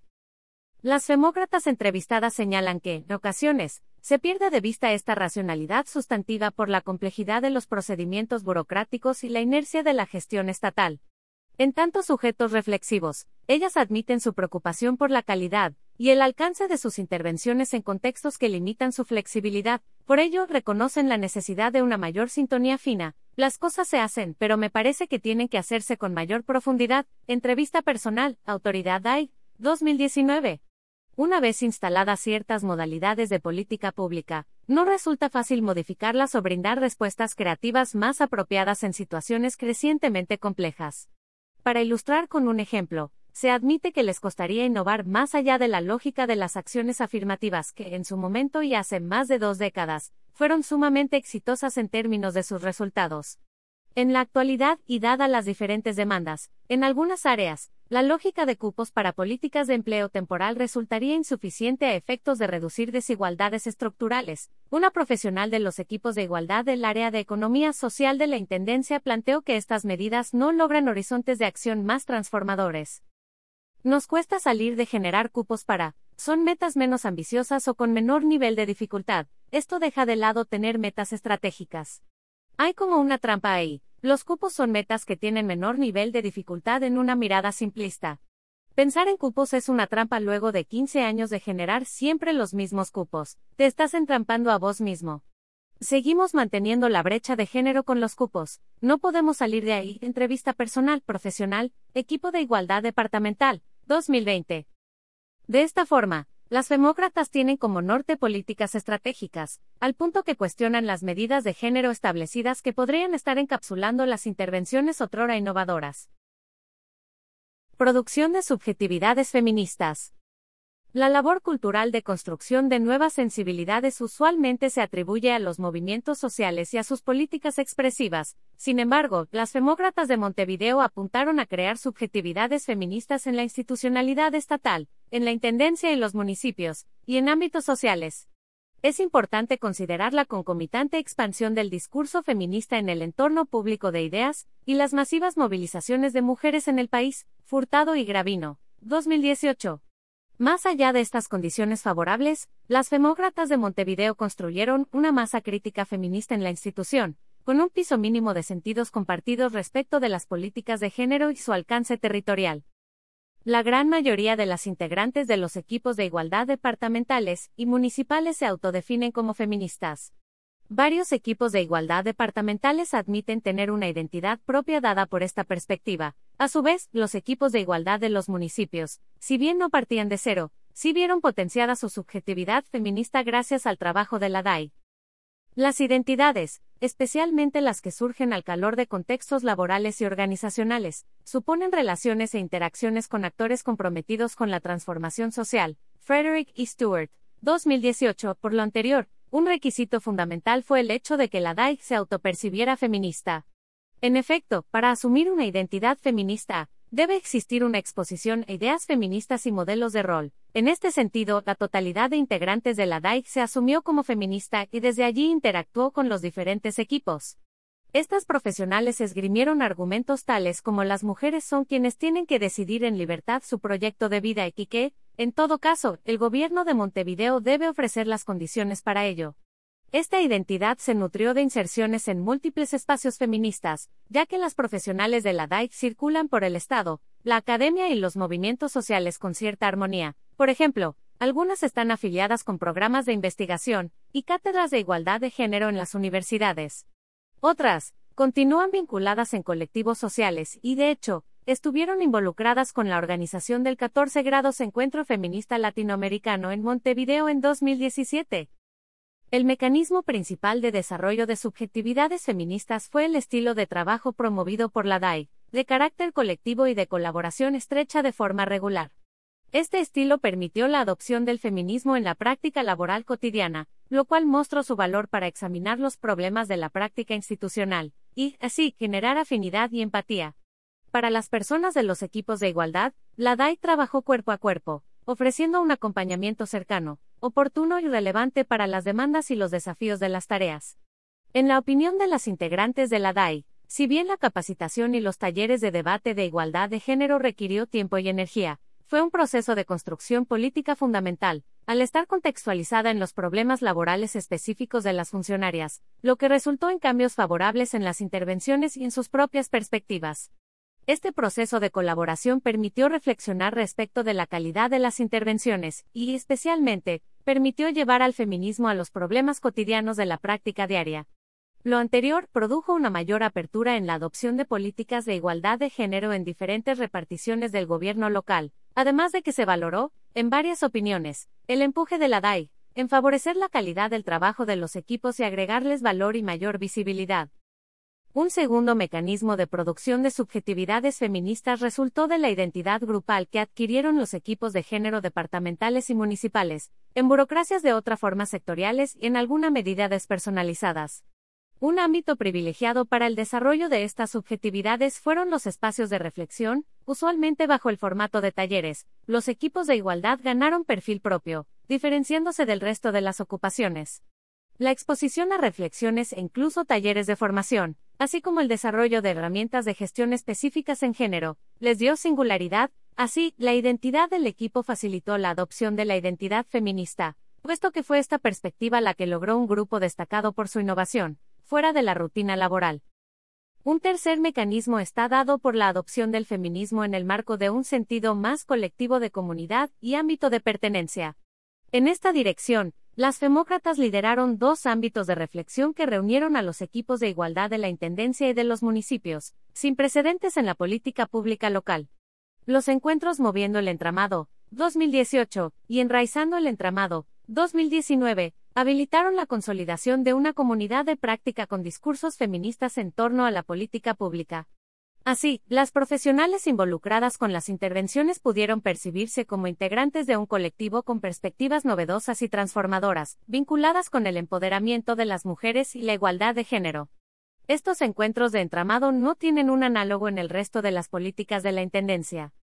Las femócratas entrevistadas señalan que, en ocasiones, se pierde de vista esta racionalidad sustantiva por la complejidad de los procedimientos burocráticos y la inercia de la gestión estatal. En tantos sujetos reflexivos, ellas admiten su preocupación por la calidad y el alcance de sus intervenciones en contextos que limitan su flexibilidad, por ello reconocen la necesidad de una mayor sintonía fina. Las cosas se hacen, pero me parece que tienen que hacerse con mayor profundidad. Entrevista personal, Autoridad D A I C, dos mil diecinueve. Una vez instaladas ciertas modalidades de política pública, no resulta fácil modificarlas o brindar respuestas creativas más apropiadas en situaciones crecientemente complejas. Para ilustrar con un ejemplo, se admite que les costaría innovar más allá de la lógica de las acciones afirmativas que, en su momento y hace más de dos décadas, fueron sumamente exitosas en términos de sus resultados. En la actualidad, y dada las diferentes demandas, en algunas áreas, la lógica de cupos para políticas de empleo temporal resultaría insuficiente a efectos de reducir desigualdades estructurales. Una profesional de los equipos de igualdad del área de economía social de la Intendencia planteó que estas medidas no logran horizontes de acción más transformadores. Nos cuesta salir de generar cupos para, son metas menos ambiciosas o con menor nivel de dificultad, esto deja de lado tener metas estratégicas. Hay como una trampa ahí. Los cupos son metas que tienen menor nivel de dificultad en una mirada simplista. Pensar en cupos es una trampa luego de quince años de generar siempre los mismos cupos. Te estás entrampando a vos mismo. Seguimos manteniendo la brecha de género con los cupos. No podemos salir de ahí. Entrevista personal, profesional, Equipo de Igualdad Departamental, dos mil veinte. De esta forma, las femócratas tienen como norte políticas estratégicas, al punto que cuestionan las medidas de género establecidas que podrían estar encapsulando las intervenciones otrora innovadoras. Producción de subjetividades feministas. La labor cultural de construcción de nuevas sensibilidades usualmente se atribuye a los movimientos sociales y a sus políticas expresivas. Sin embargo, las femócratas de Montevideo apuntaron a crear subjetividades feministas en la institucionalidad estatal, en la intendencia y los municipios, y en ámbitos sociales. Es importante considerar la concomitante expansión del discurso feminista en el entorno público de ideas, y las masivas movilizaciones de mujeres en el país. Furtado y Gravino, dos mil dieciocho. Más allá de estas condiciones favorables, las femócratas de Montevideo construyeron una masa crítica feminista en la institución, con un piso mínimo de sentidos compartidos respecto de las políticas de género y su alcance territorial. La gran mayoría de las integrantes de los equipos de igualdad departamentales y municipales se autodefinen como feministas. Varios equipos de igualdad departamentales admiten tener una identidad propia dada por esta perspectiva. A su vez, los equipos de igualdad de los municipios, si bien no partían de cero, sí vieron potenciada su subjetividad feminista gracias al trabajo de la D A I. Las identidades, especialmente las que surgen al calor de contextos laborales y organizacionales, suponen relaciones e interacciones con actores comprometidos con la transformación social. Frederick E. Stewart, dos mil dieciocho. Por lo anterior, un requisito fundamental fue el hecho de que la D A I se autopercibiera feminista. En efecto, para asumir una identidad feminista, debe existir una exposición a ideas feministas y modelos de rol. En este sentido, la totalidad de integrantes de la D A I se asumió como feminista y desde allí interactuó con los diferentes equipos. Estas profesionales esgrimieron argumentos tales como las mujeres son quienes tienen que decidir en libertad su proyecto de vida y que, en todo caso, el gobierno de Montevideo debe ofrecer las condiciones para ello. Esta identidad se nutrió de inserciones en múltiples espacios feministas, ya que las profesionales de la D A I circulan por el Estado, la academia y los movimientos sociales con cierta armonía. Por ejemplo, algunas están afiliadas con programas de investigación y cátedras de igualdad de género en las universidades. Otras, continúan vinculadas en colectivos sociales y, de hecho, estuvieron involucradas con la organización del catorce grados Encuentro Feminista Latinoamericano en Montevideo en dos mil diecisiete. El mecanismo principal de desarrollo de subjetividades feministas fue el estilo de trabajo promovido por la D A I, de carácter colectivo y de colaboración estrecha de forma regular. Este estilo permitió la adopción del feminismo en la práctica laboral cotidiana, lo cual mostró su valor para examinar los problemas de la práctica institucional, y, así, generar afinidad y empatía. Para las personas de los equipos de igualdad, la D A I trabajó cuerpo a cuerpo, ofreciendo un acompañamiento cercano, oportuno y relevante para las demandas y los desafíos de las tareas. En la opinión de las integrantes de la D A I, si bien la capacitación y los talleres de debate de igualdad de género requirió tiempo y energía, fue un proceso de construcción política fundamental, al estar contextualizada en los problemas laborales específicos de las funcionarias, lo que resultó en cambios favorables en las intervenciones y en sus propias perspectivas. Este proceso de colaboración permitió reflexionar respecto de la calidad de las intervenciones y, especialmente, permitió llevar al feminismo a los problemas cotidianos de la práctica diaria. Lo anterior produjo una mayor apertura en la adopción de políticas de igualdad de género en diferentes reparticiones del gobierno local, además de que se valoró, en varias opiniones, el empuje de la D A I, en favorecer la calidad del trabajo de los equipos y agregarles valor y mayor visibilidad. Un segundo mecanismo de producción de subjetividades feministas resultó de la identidad grupal que adquirieron los equipos de género departamentales y municipales, en burocracias de otra forma sectoriales y en alguna medida despersonalizadas. Un ámbito privilegiado para el desarrollo de estas subjetividades fueron los espacios de reflexión, usualmente bajo el formato de talleres. Los equipos de igualdad ganaron perfil propio, diferenciándose del resto de las ocupaciones. La exposición a reflexiones e incluso talleres de formación, así como el desarrollo de herramientas de gestión específicas en género, les dio singularidad. Así, la identidad del equipo facilitó la adopción de la identidad feminista, puesto que fue esta perspectiva la que logró un grupo destacado por su innovación, fuera de la rutina laboral. Un tercer mecanismo está dado por la adopción del feminismo en el marco de un sentido más colectivo de comunidad y ámbito de pertenencia. En esta dirección, las femócratas lideraron dos ámbitos de reflexión que reunieron a los equipos de igualdad de la Intendencia y de los municipios, sin precedentes en la política pública local. Los encuentros Moviendo el Entramado, dos mil dieciocho, y Enraizando el Entramado, dos mil diecinueve, habilitaron la consolidación de una comunidad de práctica con discursos feministas en torno a la política pública. Así, las profesionales involucradas con las intervenciones pudieron percibirse como integrantes de un colectivo con perspectivas novedosas y transformadoras, vinculadas con el empoderamiento de las mujeres y la igualdad de género. Estos encuentros de entramado no tienen un análogo en el resto de las políticas de la Intendencia.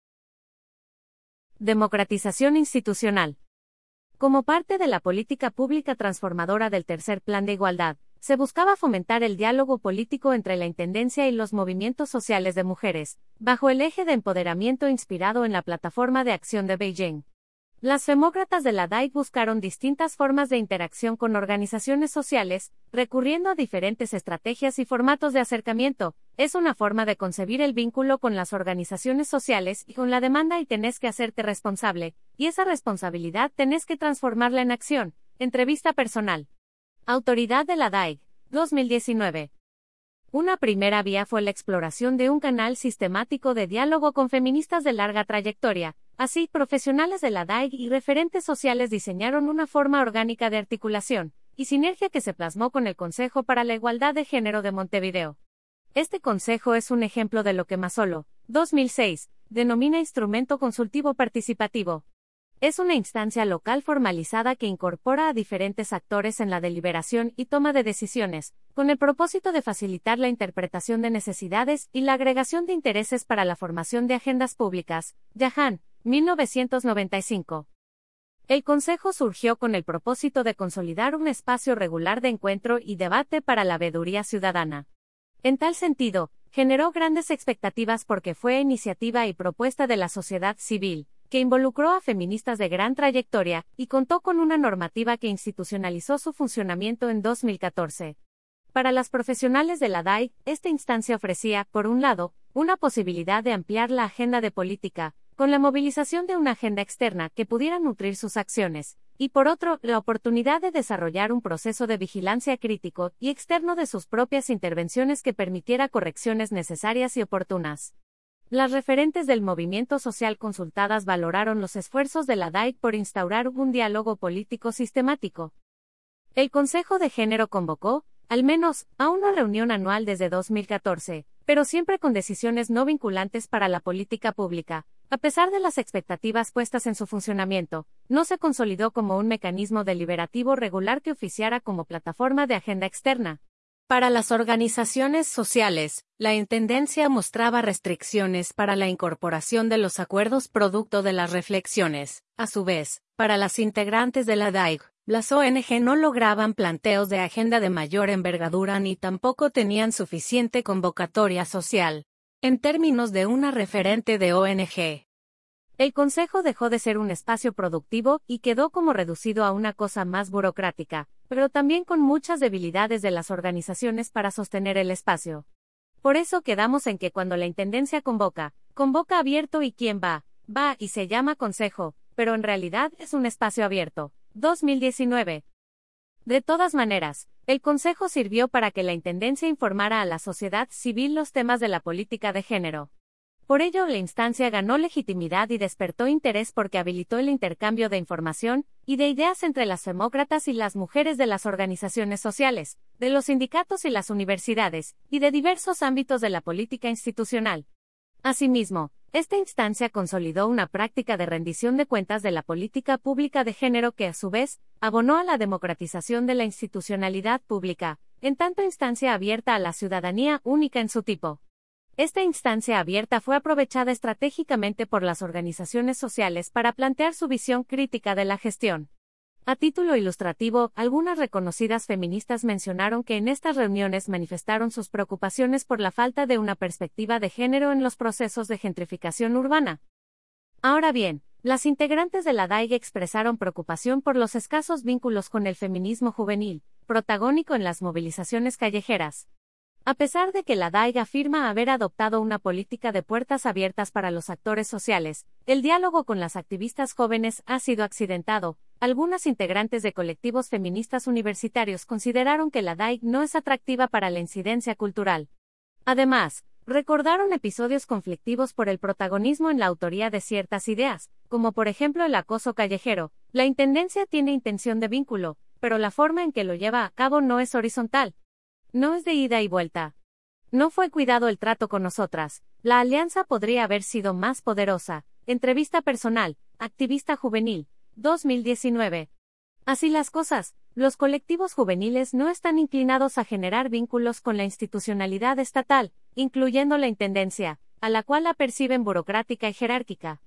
Democratización institucional. Como parte de la política pública transformadora del Tercer Plan de Igualdad, se buscaba fomentar el diálogo político entre la Intendencia y los movimientos sociales de mujeres, bajo el eje de empoderamiento inspirado en la Plataforma de Acción de Beijing. Las femócratas de la D A I buscaron distintas formas de interacción con organizaciones sociales, recurriendo a diferentes estrategias y formatos de acercamiento. Es una forma de concebir el vínculo con las organizaciones sociales y con la demanda y tenés que hacerte responsable, y esa responsabilidad tenés que transformarla en acción. Entrevista personal. Autoridad de la D A I, dos mil diecinueve. Una primera vía fue la exploración de un canal sistemático de diálogo con feministas de larga trayectoria. Así, profesionales de la D A I y referentes sociales diseñaron una forma orgánica de articulación y sinergia que se plasmó con el Consejo para la Igualdad de Género de Montevideo. Este consejo es un ejemplo de lo que Mazzolo, dos mil seis, denomina instrumento consultivo participativo. Es una instancia local formalizada que incorpora a diferentes actores en la deliberación y toma de decisiones, con el propósito de facilitar la interpretación de necesidades y la agregación de intereses para la formación de agendas públicas. Jahan, mil novecientos noventa y cinco. El Consejo surgió con el propósito de consolidar un espacio regular de encuentro y debate para la veeduría ciudadana. En tal sentido, generó grandes expectativas porque fue iniciativa y propuesta de la sociedad civil, que involucró a feministas de gran trayectoria y contó con una normativa que institucionalizó su funcionamiento en dos mil catorce. Para las profesionales de la D A I, esta instancia ofrecía, por un lado, una posibilidad de ampliar la agenda de política, con la movilización de una agenda externa que pudiera nutrir sus acciones, y por otro, la oportunidad de desarrollar un proceso de vigilancia crítico y externo de sus propias intervenciones que permitiera correcciones necesarias y oportunas. Las referentes del movimiento social consultadas valoraron los esfuerzos de la D A I por instaurar un diálogo político sistemático. El Consejo de Género convocó, al menos, a una reunión anual desde dos mil catorce, pero siempre con decisiones no vinculantes para la política pública. A pesar de las expectativas puestas en su funcionamiento, no se consolidó como un mecanismo deliberativo regular que oficiara como plataforma de agenda externa. Para las organizaciones sociales, la intendencia mostraba restricciones para la incorporación de los acuerdos producto de las reflexiones. A su vez, para las integrantes de la D A I, las O N G no lograban planteos de agenda de mayor envergadura ni tampoco tenían suficiente convocatoria social. En términos de una referente de O N G, el Consejo dejó de ser un espacio productivo y quedó como reducido a una cosa más burocrática, pero también con muchas debilidades de las organizaciones para sostener el espacio. Por eso quedamos en que cuando la Intendencia convoca, convoca abierto y quien va, va y se llama Consejo, pero en realidad es un espacio abierto. dos mil diecinueve. De todas maneras, el Consejo sirvió para que la Intendencia informara a la sociedad civil los temas de la política de género. Por ello, la instancia ganó legitimidad y despertó interés porque habilitó el intercambio de información y de ideas entre las demócratas y las mujeres de las organizaciones sociales, de los sindicatos y las universidades, y de diversos ámbitos de la política institucional. Asimismo, esta instancia consolidó una práctica de rendición de cuentas de la política pública de género que, a su vez, abonó a la democratización de la institucionalidad pública, en tanto instancia abierta a la ciudadanía única en su tipo. Esta instancia abierta fue aprovechada estratégicamente por las organizaciones sociales para plantear su visión crítica de la gestión. A título ilustrativo, algunas reconocidas feministas mencionaron que en estas reuniones manifestaron sus preocupaciones por la falta de una perspectiva de género en los procesos de gentrificación urbana. Ahora bien, las integrantes de la D A I expresaron preocupación por los escasos vínculos con el feminismo juvenil, protagónico en las movilizaciones callejeras. A pesar de que la D A I afirma haber adoptado una política de puertas abiertas para los actores sociales, el diálogo con las activistas jóvenes ha sido accidentado. Algunas integrantes de colectivos feministas universitarios consideraron que la D A I no es atractiva para la incidencia cultural. Además, recordaron episodios conflictivos por el protagonismo en la autoría de ciertas ideas, como por ejemplo el acoso callejero. La intendencia tiene intención de vínculo, pero la forma en que lo lleva a cabo no es horizontal. No es de ida y vuelta. No fue cuidado el trato con nosotras. La alianza podría haber sido más poderosa. Entrevista personal, activista juvenil, dos mil diecinueve. Así las cosas, los colectivos juveniles no están inclinados a generar vínculos con la institucionalidad estatal, incluyendo la intendencia, a la cual la perciben burocrática y jerárquica.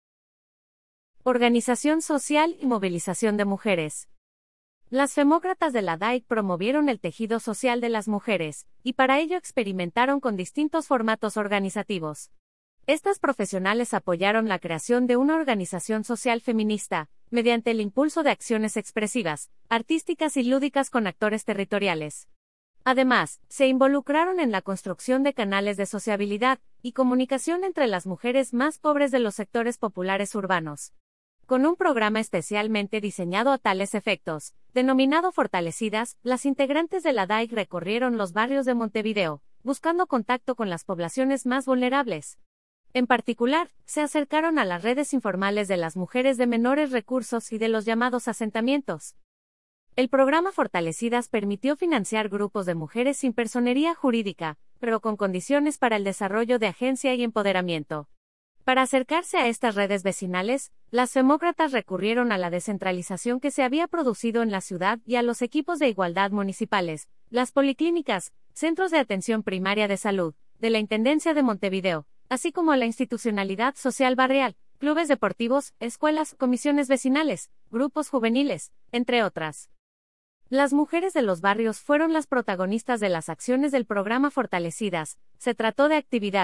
Organización social y movilización de mujeres. Las femócratas de la D A I promovieron el tejido social de las mujeres, y para ello experimentaron con distintos formatos organizativos. Estas profesionales apoyaron la creación de una organización social feminista, mediante el impulso de acciones expresivas, artísticas y lúdicas con actores territoriales. Además, se involucraron en la construcción de canales de sociabilidad y comunicación entre las mujeres más pobres de los sectores populares urbanos. Con un programa especialmente diseñado a tales efectos, denominado Fortalecidas, las integrantes de la D A I recorrieron los barrios de Montevideo, buscando contacto con las poblaciones más vulnerables. En particular, se acercaron a las redes informales de las mujeres de menores recursos y de los llamados asentamientos. El programa Fortalecidas permitió financiar grupos de mujeres sin personería jurídica, pero con condiciones para el desarrollo de agencia y empoderamiento. Para acercarse a estas redes vecinales, las demócratas recurrieron a la descentralización que se había producido en la ciudad y a los equipos de igualdad municipales, las policlínicas, centros de atención primaria de salud, de la Intendencia de Montevideo, así como a la institucionalidad social barrial, clubes deportivos, escuelas, comisiones vecinales, grupos juveniles, entre otras. Las mujeres de los barrios fueron las protagonistas de las acciones del programa Fortalecidas. Se trató de actividades,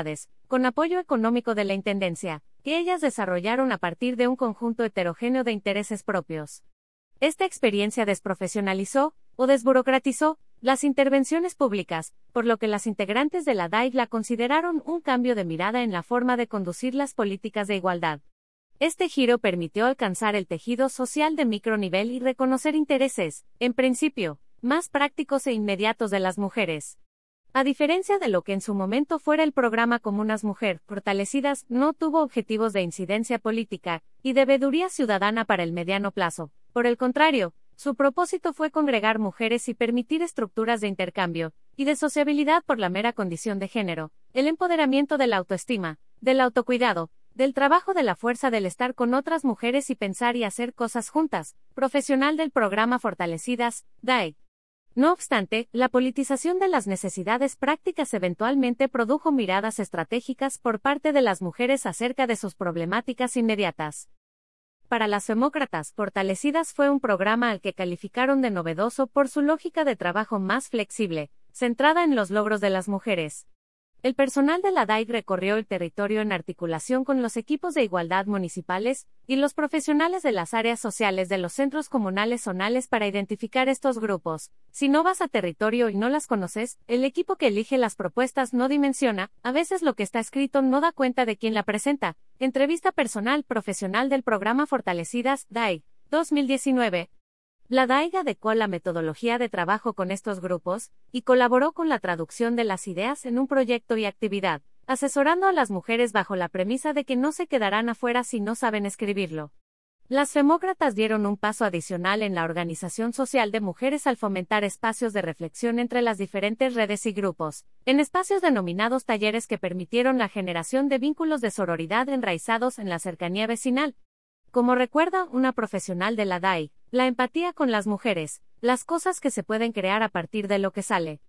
con apoyo económico de la Intendencia, que ellas desarrollaron a partir de un conjunto heterogéneo de intereses propios. Esta experiencia desprofesionalizó, o desburocratizó, las intervenciones públicas, por lo que las integrantes de la D A I la consideraron un cambio de mirada en la forma de conducir las políticas de igualdad. Este giro permitió alcanzar el tejido social de micronivel y reconocer intereses, en principio, más prácticos e inmediatos de las mujeres. A diferencia de lo que en su momento fuera el programa Comunas Mujer, Fortalecidas no tuvo objetivos de incidencia política y de veeduría ciudadana para el mediano plazo. Por el contrario, su propósito fue congregar mujeres y permitir estructuras de intercambio y de sociabilidad por la mera condición de género, el empoderamiento de la autoestima, del autocuidado, del trabajo de la fuerza del estar con otras mujeres y pensar y hacer cosas juntas, profesional del programa Fortalecidas, D A I. No obstante, la politización de las necesidades prácticas eventualmente produjo miradas estratégicas por parte de las mujeres acerca de sus problemáticas inmediatas. Para las femócratas, Fortalecidas fue un programa al que calificaron de novedoso por su lógica de trabajo más flexible, centrada en los logros de las mujeres. El personal de la D A I recorrió el territorio en articulación con los equipos de igualdad municipales y los profesionales de las áreas sociales de los centros comunales zonales para identificar estos grupos. Si no vas a territorio y no las conoces, el equipo que elige las propuestas no dimensiona, a veces lo que está escrito no da cuenta de quién la presenta. Entrevista personal profesional del programa Fortalecidas, D A I, dos mil diecinueve. La D A I adecuó la metodología de trabajo con estos grupos, y colaboró con la traducción de las ideas en un proyecto y actividad, asesorando a las mujeres bajo la premisa de que no se quedarán afuera si no saben escribirlo. Las femócratas dieron un paso adicional en la organización social de mujeres al fomentar espacios de reflexión entre las diferentes redes y grupos, en espacios denominados talleres que permitieron la generación de vínculos de sororidad enraizados en la cercanía vecinal. Como recuerda una profesional de la D A I, la empatía con las mujeres, las cosas que se pueden crear a partir de lo que sale.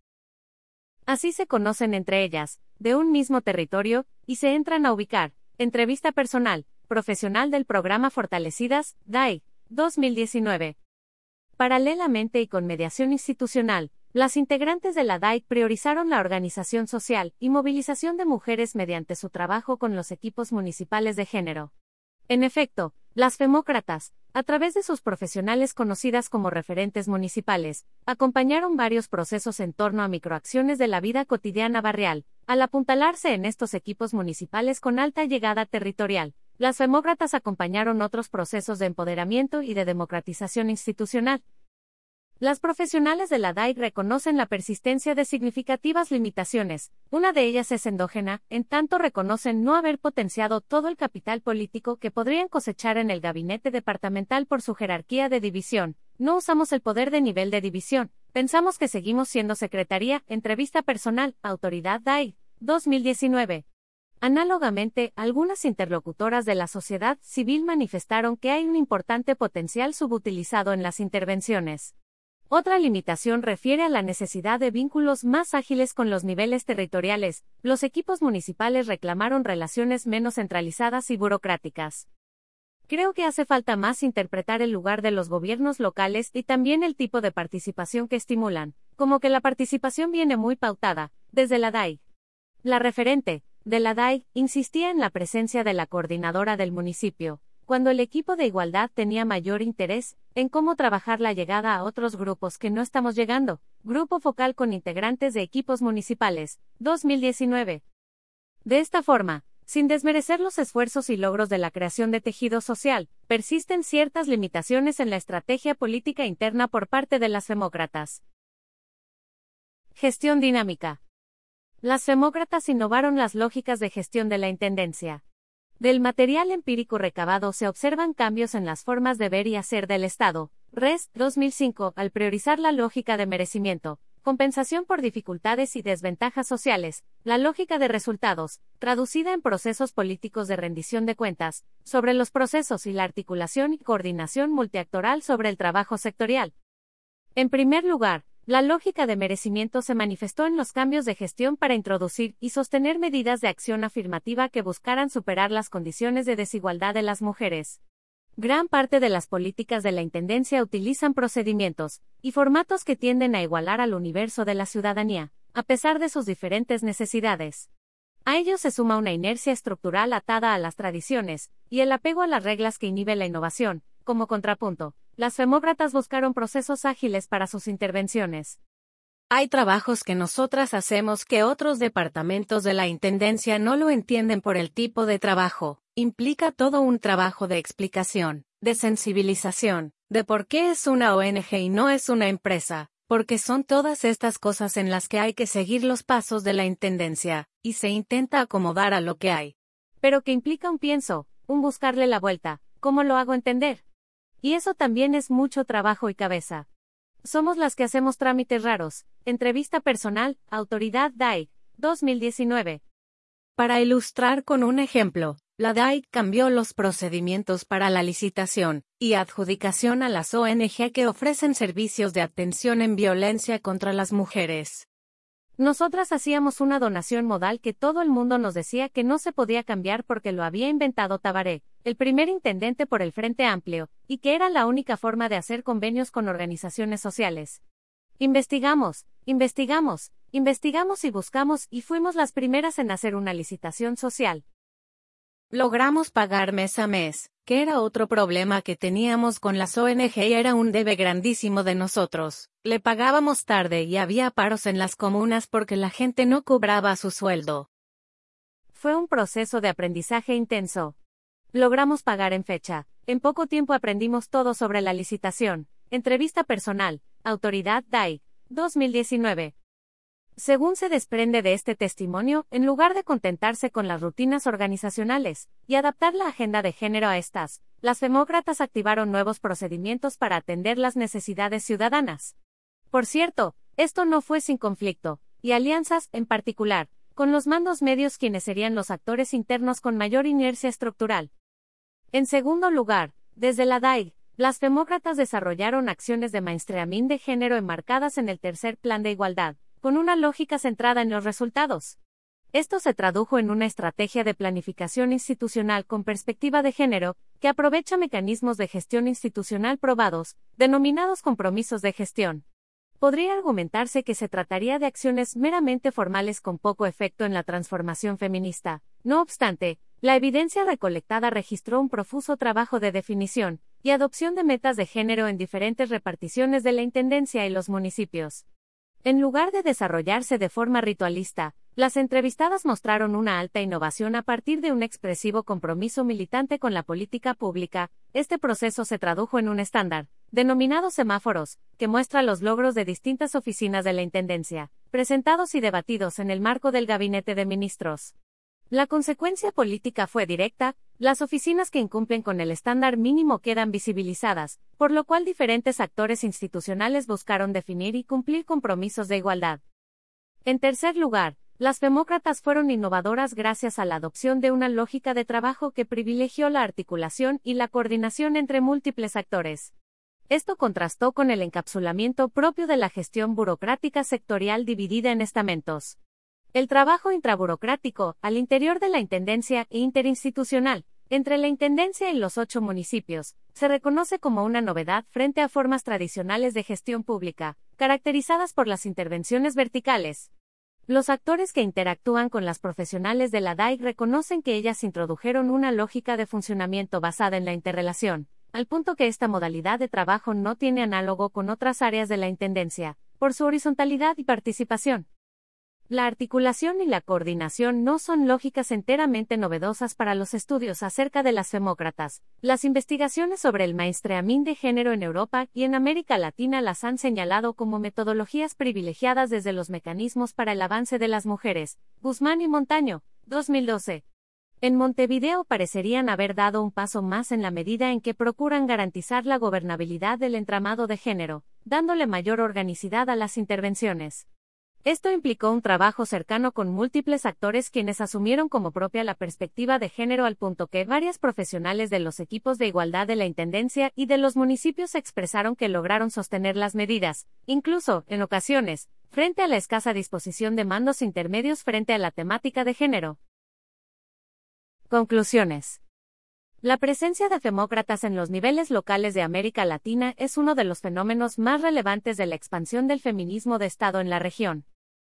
Así se conocen entre ellas, de un mismo territorio, y se entran a ubicar. Entrevista personal, profesional del programa Fortalecidas, D A I, dos mil diecinueve. Paralelamente y con mediación institucional, las integrantes de la D A I priorizaron la organización social y movilización de mujeres mediante su trabajo con los equipos municipales de género. En efecto, las femócratas, a través de sus profesionales conocidas como referentes municipales, acompañaron varios procesos en torno a microacciones de la vida cotidiana barrial. Al apuntalarse en estos equipos municipales con alta llegada territorial, las femócratas acompañaron otros procesos de empoderamiento y de democratización institucional. Las profesionales de la D A I reconocen la persistencia de significativas limitaciones, una de ellas es endógena, en tanto reconocen no haber potenciado todo el capital político que podrían cosechar en el gabinete departamental por su jerarquía de división. No usamos el poder de nivel de división, pensamos que seguimos siendo secretaría. Entrevista personal, Autoridad D A I, dos mil diecinueve. Análogamente, algunas interlocutoras de la sociedad civil manifestaron que hay un importante potencial subutilizado en las intervenciones. Otra limitación refiere a la necesidad de vínculos más ágiles con los niveles territoriales. Los equipos municipales reclamaron relaciones menos centralizadas y burocráticas. Creo que hace falta más interpretar el lugar de los gobiernos locales y también el tipo de participación que estimulan, como que la participación viene muy pautada, desde la D A I. La referente de la D A I insistía en la presencia de la coordinadora del municipio, cuando el equipo de igualdad tenía mayor interés en cómo trabajar la llegada a otros grupos que no estamos llegando. Grupo focal con integrantes de equipos municipales, dos mil diecinueve. De esta forma, sin desmerecer los esfuerzos y logros de la creación de tejido social, persisten ciertas limitaciones en la estrategia política interna por parte de las femócratas. Gestión dinámica. Las femócratas innovaron las lógicas de gestión de la intendencia. Del material empírico recabado se observan cambios en las formas de ver y hacer del Estado. Res. dos mil cinco, al priorizar la lógica de merecimiento, compensación por dificultades y desventajas sociales, la lógica de resultados, traducida en procesos políticos de rendición de cuentas, sobre los procesos y la articulación y coordinación multiactoral sobre el trabajo sectorial. En primer lugar, la lógica de merecimiento se manifestó en los cambios de gestión para introducir y sostener medidas de acción afirmativa que buscaran superar las condiciones de desigualdad de las mujeres. Gran parte de las políticas de la Intendencia utilizan procedimientos y formatos que tienden a igualar al universo de la ciudadanía, a pesar de sus diferentes necesidades. A ello se suma una inercia estructural atada a las tradiciones, y el apego a las reglas que inhibe la innovación. Como contrapunto, las femócratas buscaron procesos ágiles para sus intervenciones. Hay trabajos que nosotras hacemos que otros departamentos de la Intendencia no lo entienden por el tipo de trabajo. Implica todo un trabajo de explicación, de sensibilización, de por qué es una O N G y no es una empresa, porque son todas estas cosas en las que hay que seguir los pasos de la Intendencia, y se intenta acomodar a lo que hay. Pero que implica un pienso, un buscarle la vuelta, ¿cómo lo hago entender? Y eso también es mucho trabajo y cabeza. Somos las que hacemos trámites raros. Entrevista personal, Autoridad D A I, dos mil diecinueve. Para ilustrar con un ejemplo, la D A I cambió los procedimientos para la licitación y adjudicación a las O N G que ofrecen servicios de atención en violencia contra las mujeres. Nosotras hacíamos una donación modal que todo el mundo nos decía que no se podía cambiar porque lo había inventado Tabaré, el primer intendente por el Frente Amplio, y que era la única forma de hacer convenios con organizaciones sociales. Investigamos, investigamos, investigamos y buscamos y fuimos las primeras en hacer una licitación social. Logramos pagar mes a mes, que era otro problema que teníamos con las O N G y era un debe grandísimo de nosotros. Le pagábamos tarde y había paros en las comunas porque la gente no cobraba su sueldo. Fue un proceso de aprendizaje intenso. Logramos pagar en fecha. En poco tiempo aprendimos todo sobre la licitación. Entrevista personal, Autoridad D A I, dos mil diecinueve. Según se desprende de este testimonio, en lugar de contentarse con las rutinas organizacionales y adaptar la agenda de género a estas, las femócratas activaron nuevos procedimientos para atender las necesidades ciudadanas. Por cierto, esto no fue sin conflicto, y alianzas, en particular, con los mandos medios quienes serían los actores internos con mayor inercia estructural. En segundo lugar, desde la D A I, las femócratas desarrollaron acciones de mainstreaming de género enmarcadas en el tercer plan de igualdad, con una lógica centrada en los resultados. Esto se tradujo en una estrategia de planificación institucional con perspectiva de género, que aprovecha mecanismos de gestión institucional probados, denominados compromisos de gestión. Podría argumentarse que se trataría de acciones meramente formales con poco efecto en la transformación feminista. No obstante, la evidencia recolectada registró un profuso trabajo de definición y adopción de metas de género en diferentes reparticiones de la Intendencia y los municipios. En lugar de desarrollarse de forma ritualista, las entrevistadas mostraron una alta innovación a partir de un expresivo compromiso militante con la política pública. Este proceso se tradujo en un estándar, denominado semáforos, que muestra los logros de distintas oficinas de la Intendencia, presentados y debatidos en el marco del Gabinete de Ministros. La consecuencia política fue directa, las oficinas que incumplen con el estándar mínimo quedan visibilizadas, por lo cual diferentes actores institucionales buscaron definir y cumplir compromisos de igualdad. En tercer lugar, las femócratas fueron innovadoras gracias a la adopción de una lógica de trabajo que privilegió la articulación y la coordinación entre múltiples actores. Esto contrastó con el encapsulamiento propio de la gestión burocrática sectorial dividida en estamentos. El trabajo intraburocrático, al interior de la Intendencia e interinstitucional, entre la Intendencia y los ocho municipios, se reconoce como una novedad frente a formas tradicionales de gestión pública, caracterizadas por las intervenciones verticales. Los actores que interactúan con las profesionales de la D A I reconocen que ellas introdujeron una lógica de funcionamiento basada en la interrelación, al punto que esta modalidad de trabajo no tiene análogo con otras áreas de la Intendencia, por su horizontalidad y participación. La articulación y la coordinación no son lógicas enteramente novedosas para los estudios acerca de las femócratas. Las investigaciones sobre el mainstreaming de género en Europa y en América Latina las han señalado como metodologías privilegiadas desde los mecanismos para el avance de las mujeres. Guzmán y Montaño, dos mil doce. En Montevideo parecerían haber dado un paso más en la medida en que procuran garantizar la gobernabilidad del entramado de género, dándole mayor organicidad a las intervenciones. Esto implicó un trabajo cercano con múltiples actores quienes asumieron como propia la perspectiva de género al punto que varias profesionales de los equipos de igualdad de la Intendencia y de los municipios expresaron que lograron sostener las medidas, incluso, en ocasiones, frente a la escasa disposición de mandos intermedios frente a la temática de género. Conclusiones. La presencia de femócratas en los niveles locales de América Latina es uno de los fenómenos más relevantes de la expansión del feminismo de Estado en la región.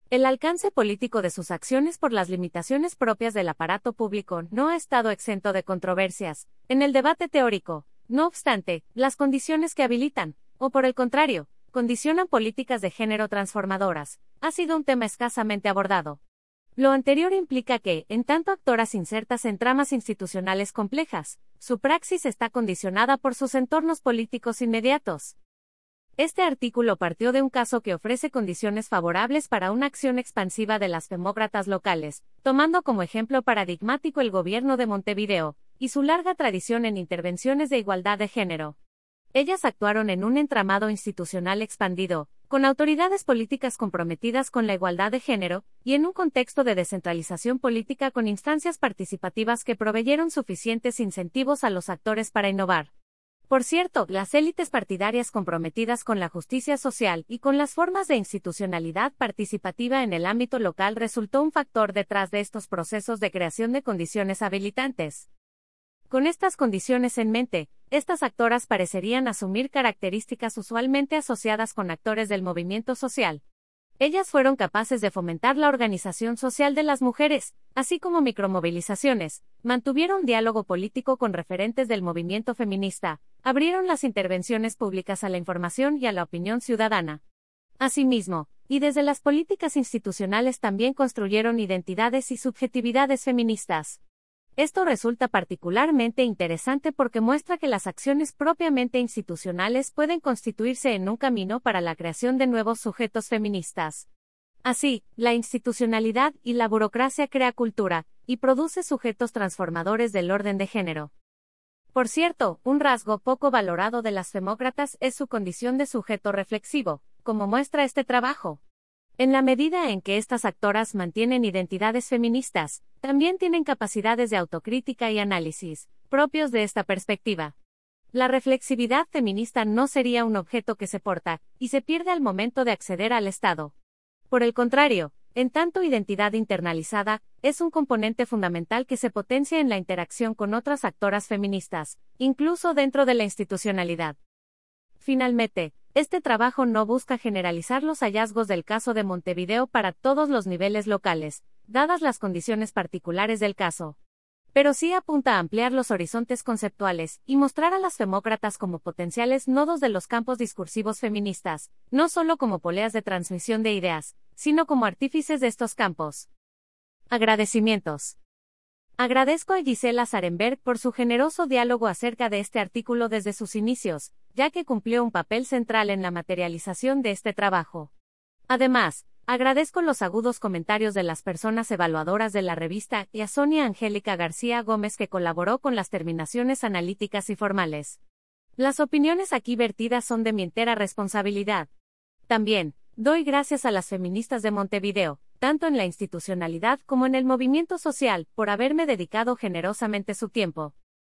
El alcance político de sus acciones por las limitaciones propias del aparato público no ha estado exento de controversias en el debate teórico. No obstante, las condiciones que habilitan, o por el contrario, condicionan políticas de género transformadoras, ha sido un tema escasamente abordado. Lo anterior implica que, en tanto actoras insertas en tramas institucionales complejas, su praxis está condicionada por sus entornos políticos inmediatos. Este artículo partió de un caso que ofrece condiciones favorables para una acción expansiva de las demócratas locales, tomando como ejemplo paradigmático el gobierno de Montevideo, y su larga tradición en intervenciones de igualdad de género. Ellas actuaron en un entramado institucional expandido, con autoridades políticas comprometidas con la igualdad de género, y en un contexto de descentralización política con instancias participativas que proveyeron suficientes incentivos a los actores para innovar. Por cierto, las élites partidarias comprometidas con la justicia social y con las formas de institucionalidad participativa en el ámbito local resultó un factor detrás de estos procesos de creación de condiciones habilitantes. Con estas condiciones en mente, estas actoras parecerían asumir características usualmente asociadas con actores del movimiento social. Ellas fueron capaces de fomentar la organización social de las mujeres, así como micromovilizaciones, mantuvieron diálogo político con referentes del movimiento feminista, abrieron las intervenciones públicas a la información y a la opinión ciudadana. Asimismo, y desde las políticas institucionales también construyeron identidades y subjetividades feministas. Esto resulta particularmente interesante porque muestra que las acciones propiamente institucionales pueden constituirse en un camino para la creación de nuevos sujetos feministas. Así, la institucionalidad y la burocracia crea cultura, y produce sujetos transformadores del orden de género. Por cierto, un rasgo poco valorado de las demócratas es su condición de sujeto reflexivo, como muestra este trabajo. En la medida en que estas actoras mantienen identidades feministas, también tienen capacidades de autocrítica y análisis, propios de esta perspectiva. La reflexividad feminista no sería un objeto que se porta, y se pierde al momento de acceder al Estado. Por el contrario, en tanto identidad internalizada, es un componente fundamental que se potencia en la interacción con otras actoras feministas, incluso dentro de la institucionalidad. Finalmente, este trabajo no busca generalizar los hallazgos del caso de Montevideo para todos los niveles locales, dadas las condiciones particulares del caso. Pero sí apunta a ampliar los horizontes conceptuales y mostrar a las demócratas como potenciales nodos de los campos discursivos feministas, no solo como poleas de transmisión de ideas, sino como artífices de estos campos. Agradecimientos. Agradezco a Gisela Zarenberg por su generoso diálogo acerca de este artículo desde sus inicios, ya que cumplió un papel central en la materialización de este trabajo. Además, agradezco los agudos comentarios de las personas evaluadoras de la revista y a Sonia Angélica García Gómez que colaboró con las terminaciones analíticas y formales. Las opiniones aquí vertidas son de mi entera responsabilidad. También, doy gracias a las feministas de Montevideo, tanto en la institucionalidad como en el movimiento social, por haberme dedicado generosamente su tiempo.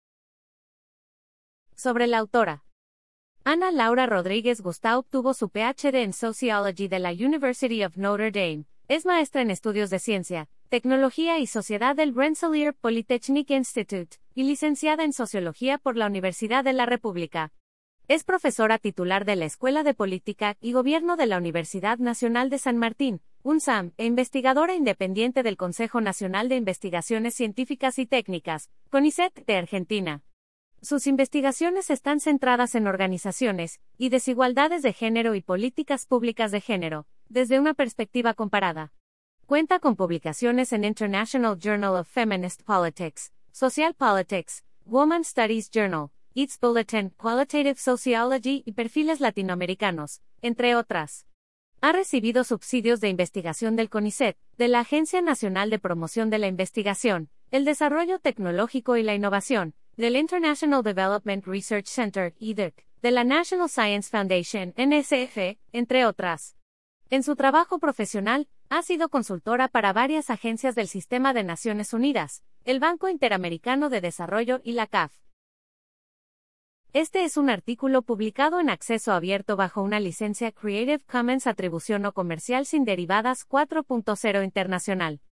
Sobre la autora. Ana Laura Rodríguez Gustá obtuvo su P H D en Sociology de la University of Notre Dame, es maestra en estudios de ciencia, tecnología y sociedad del Rensselaer Polytechnic Institute, y licenciada en Sociología por la Universidad de la República. Es profesora titular de la Escuela de Política y Gobierno de la Universidad Nacional de San Martín, UNSAM, e investigadora independiente del Consejo Nacional de Investigaciones Científicas y Técnicas, CONICET, de Argentina. Sus investigaciones están centradas en organizaciones y desigualdades de género y políticas públicas de género, desde una perspectiva comparada. Cuenta con publicaciones en International Journal of Feminist Politics, Social Politics, Woman Studies Journal, Its Bulletin, Qualitative Sociology y Perfiles Latinoamericanos, entre otras. Ha recibido subsidios de investigación del CONICET, de la Agencia Nacional de Promoción de la Investigación, el Desarrollo Tecnológico y la Innovación, del International Development Research Center, I D E C, de la National Science Foundation, N S F, entre otras. En su trabajo profesional, ha sido consultora para varias agencias del Sistema de Naciones Unidas, el Banco Interamericano de Desarrollo y la C A F. Este es un artículo publicado en acceso abierto bajo una licencia Creative Commons Atribución no comercial sin derivadas cuatro punto cero internacional.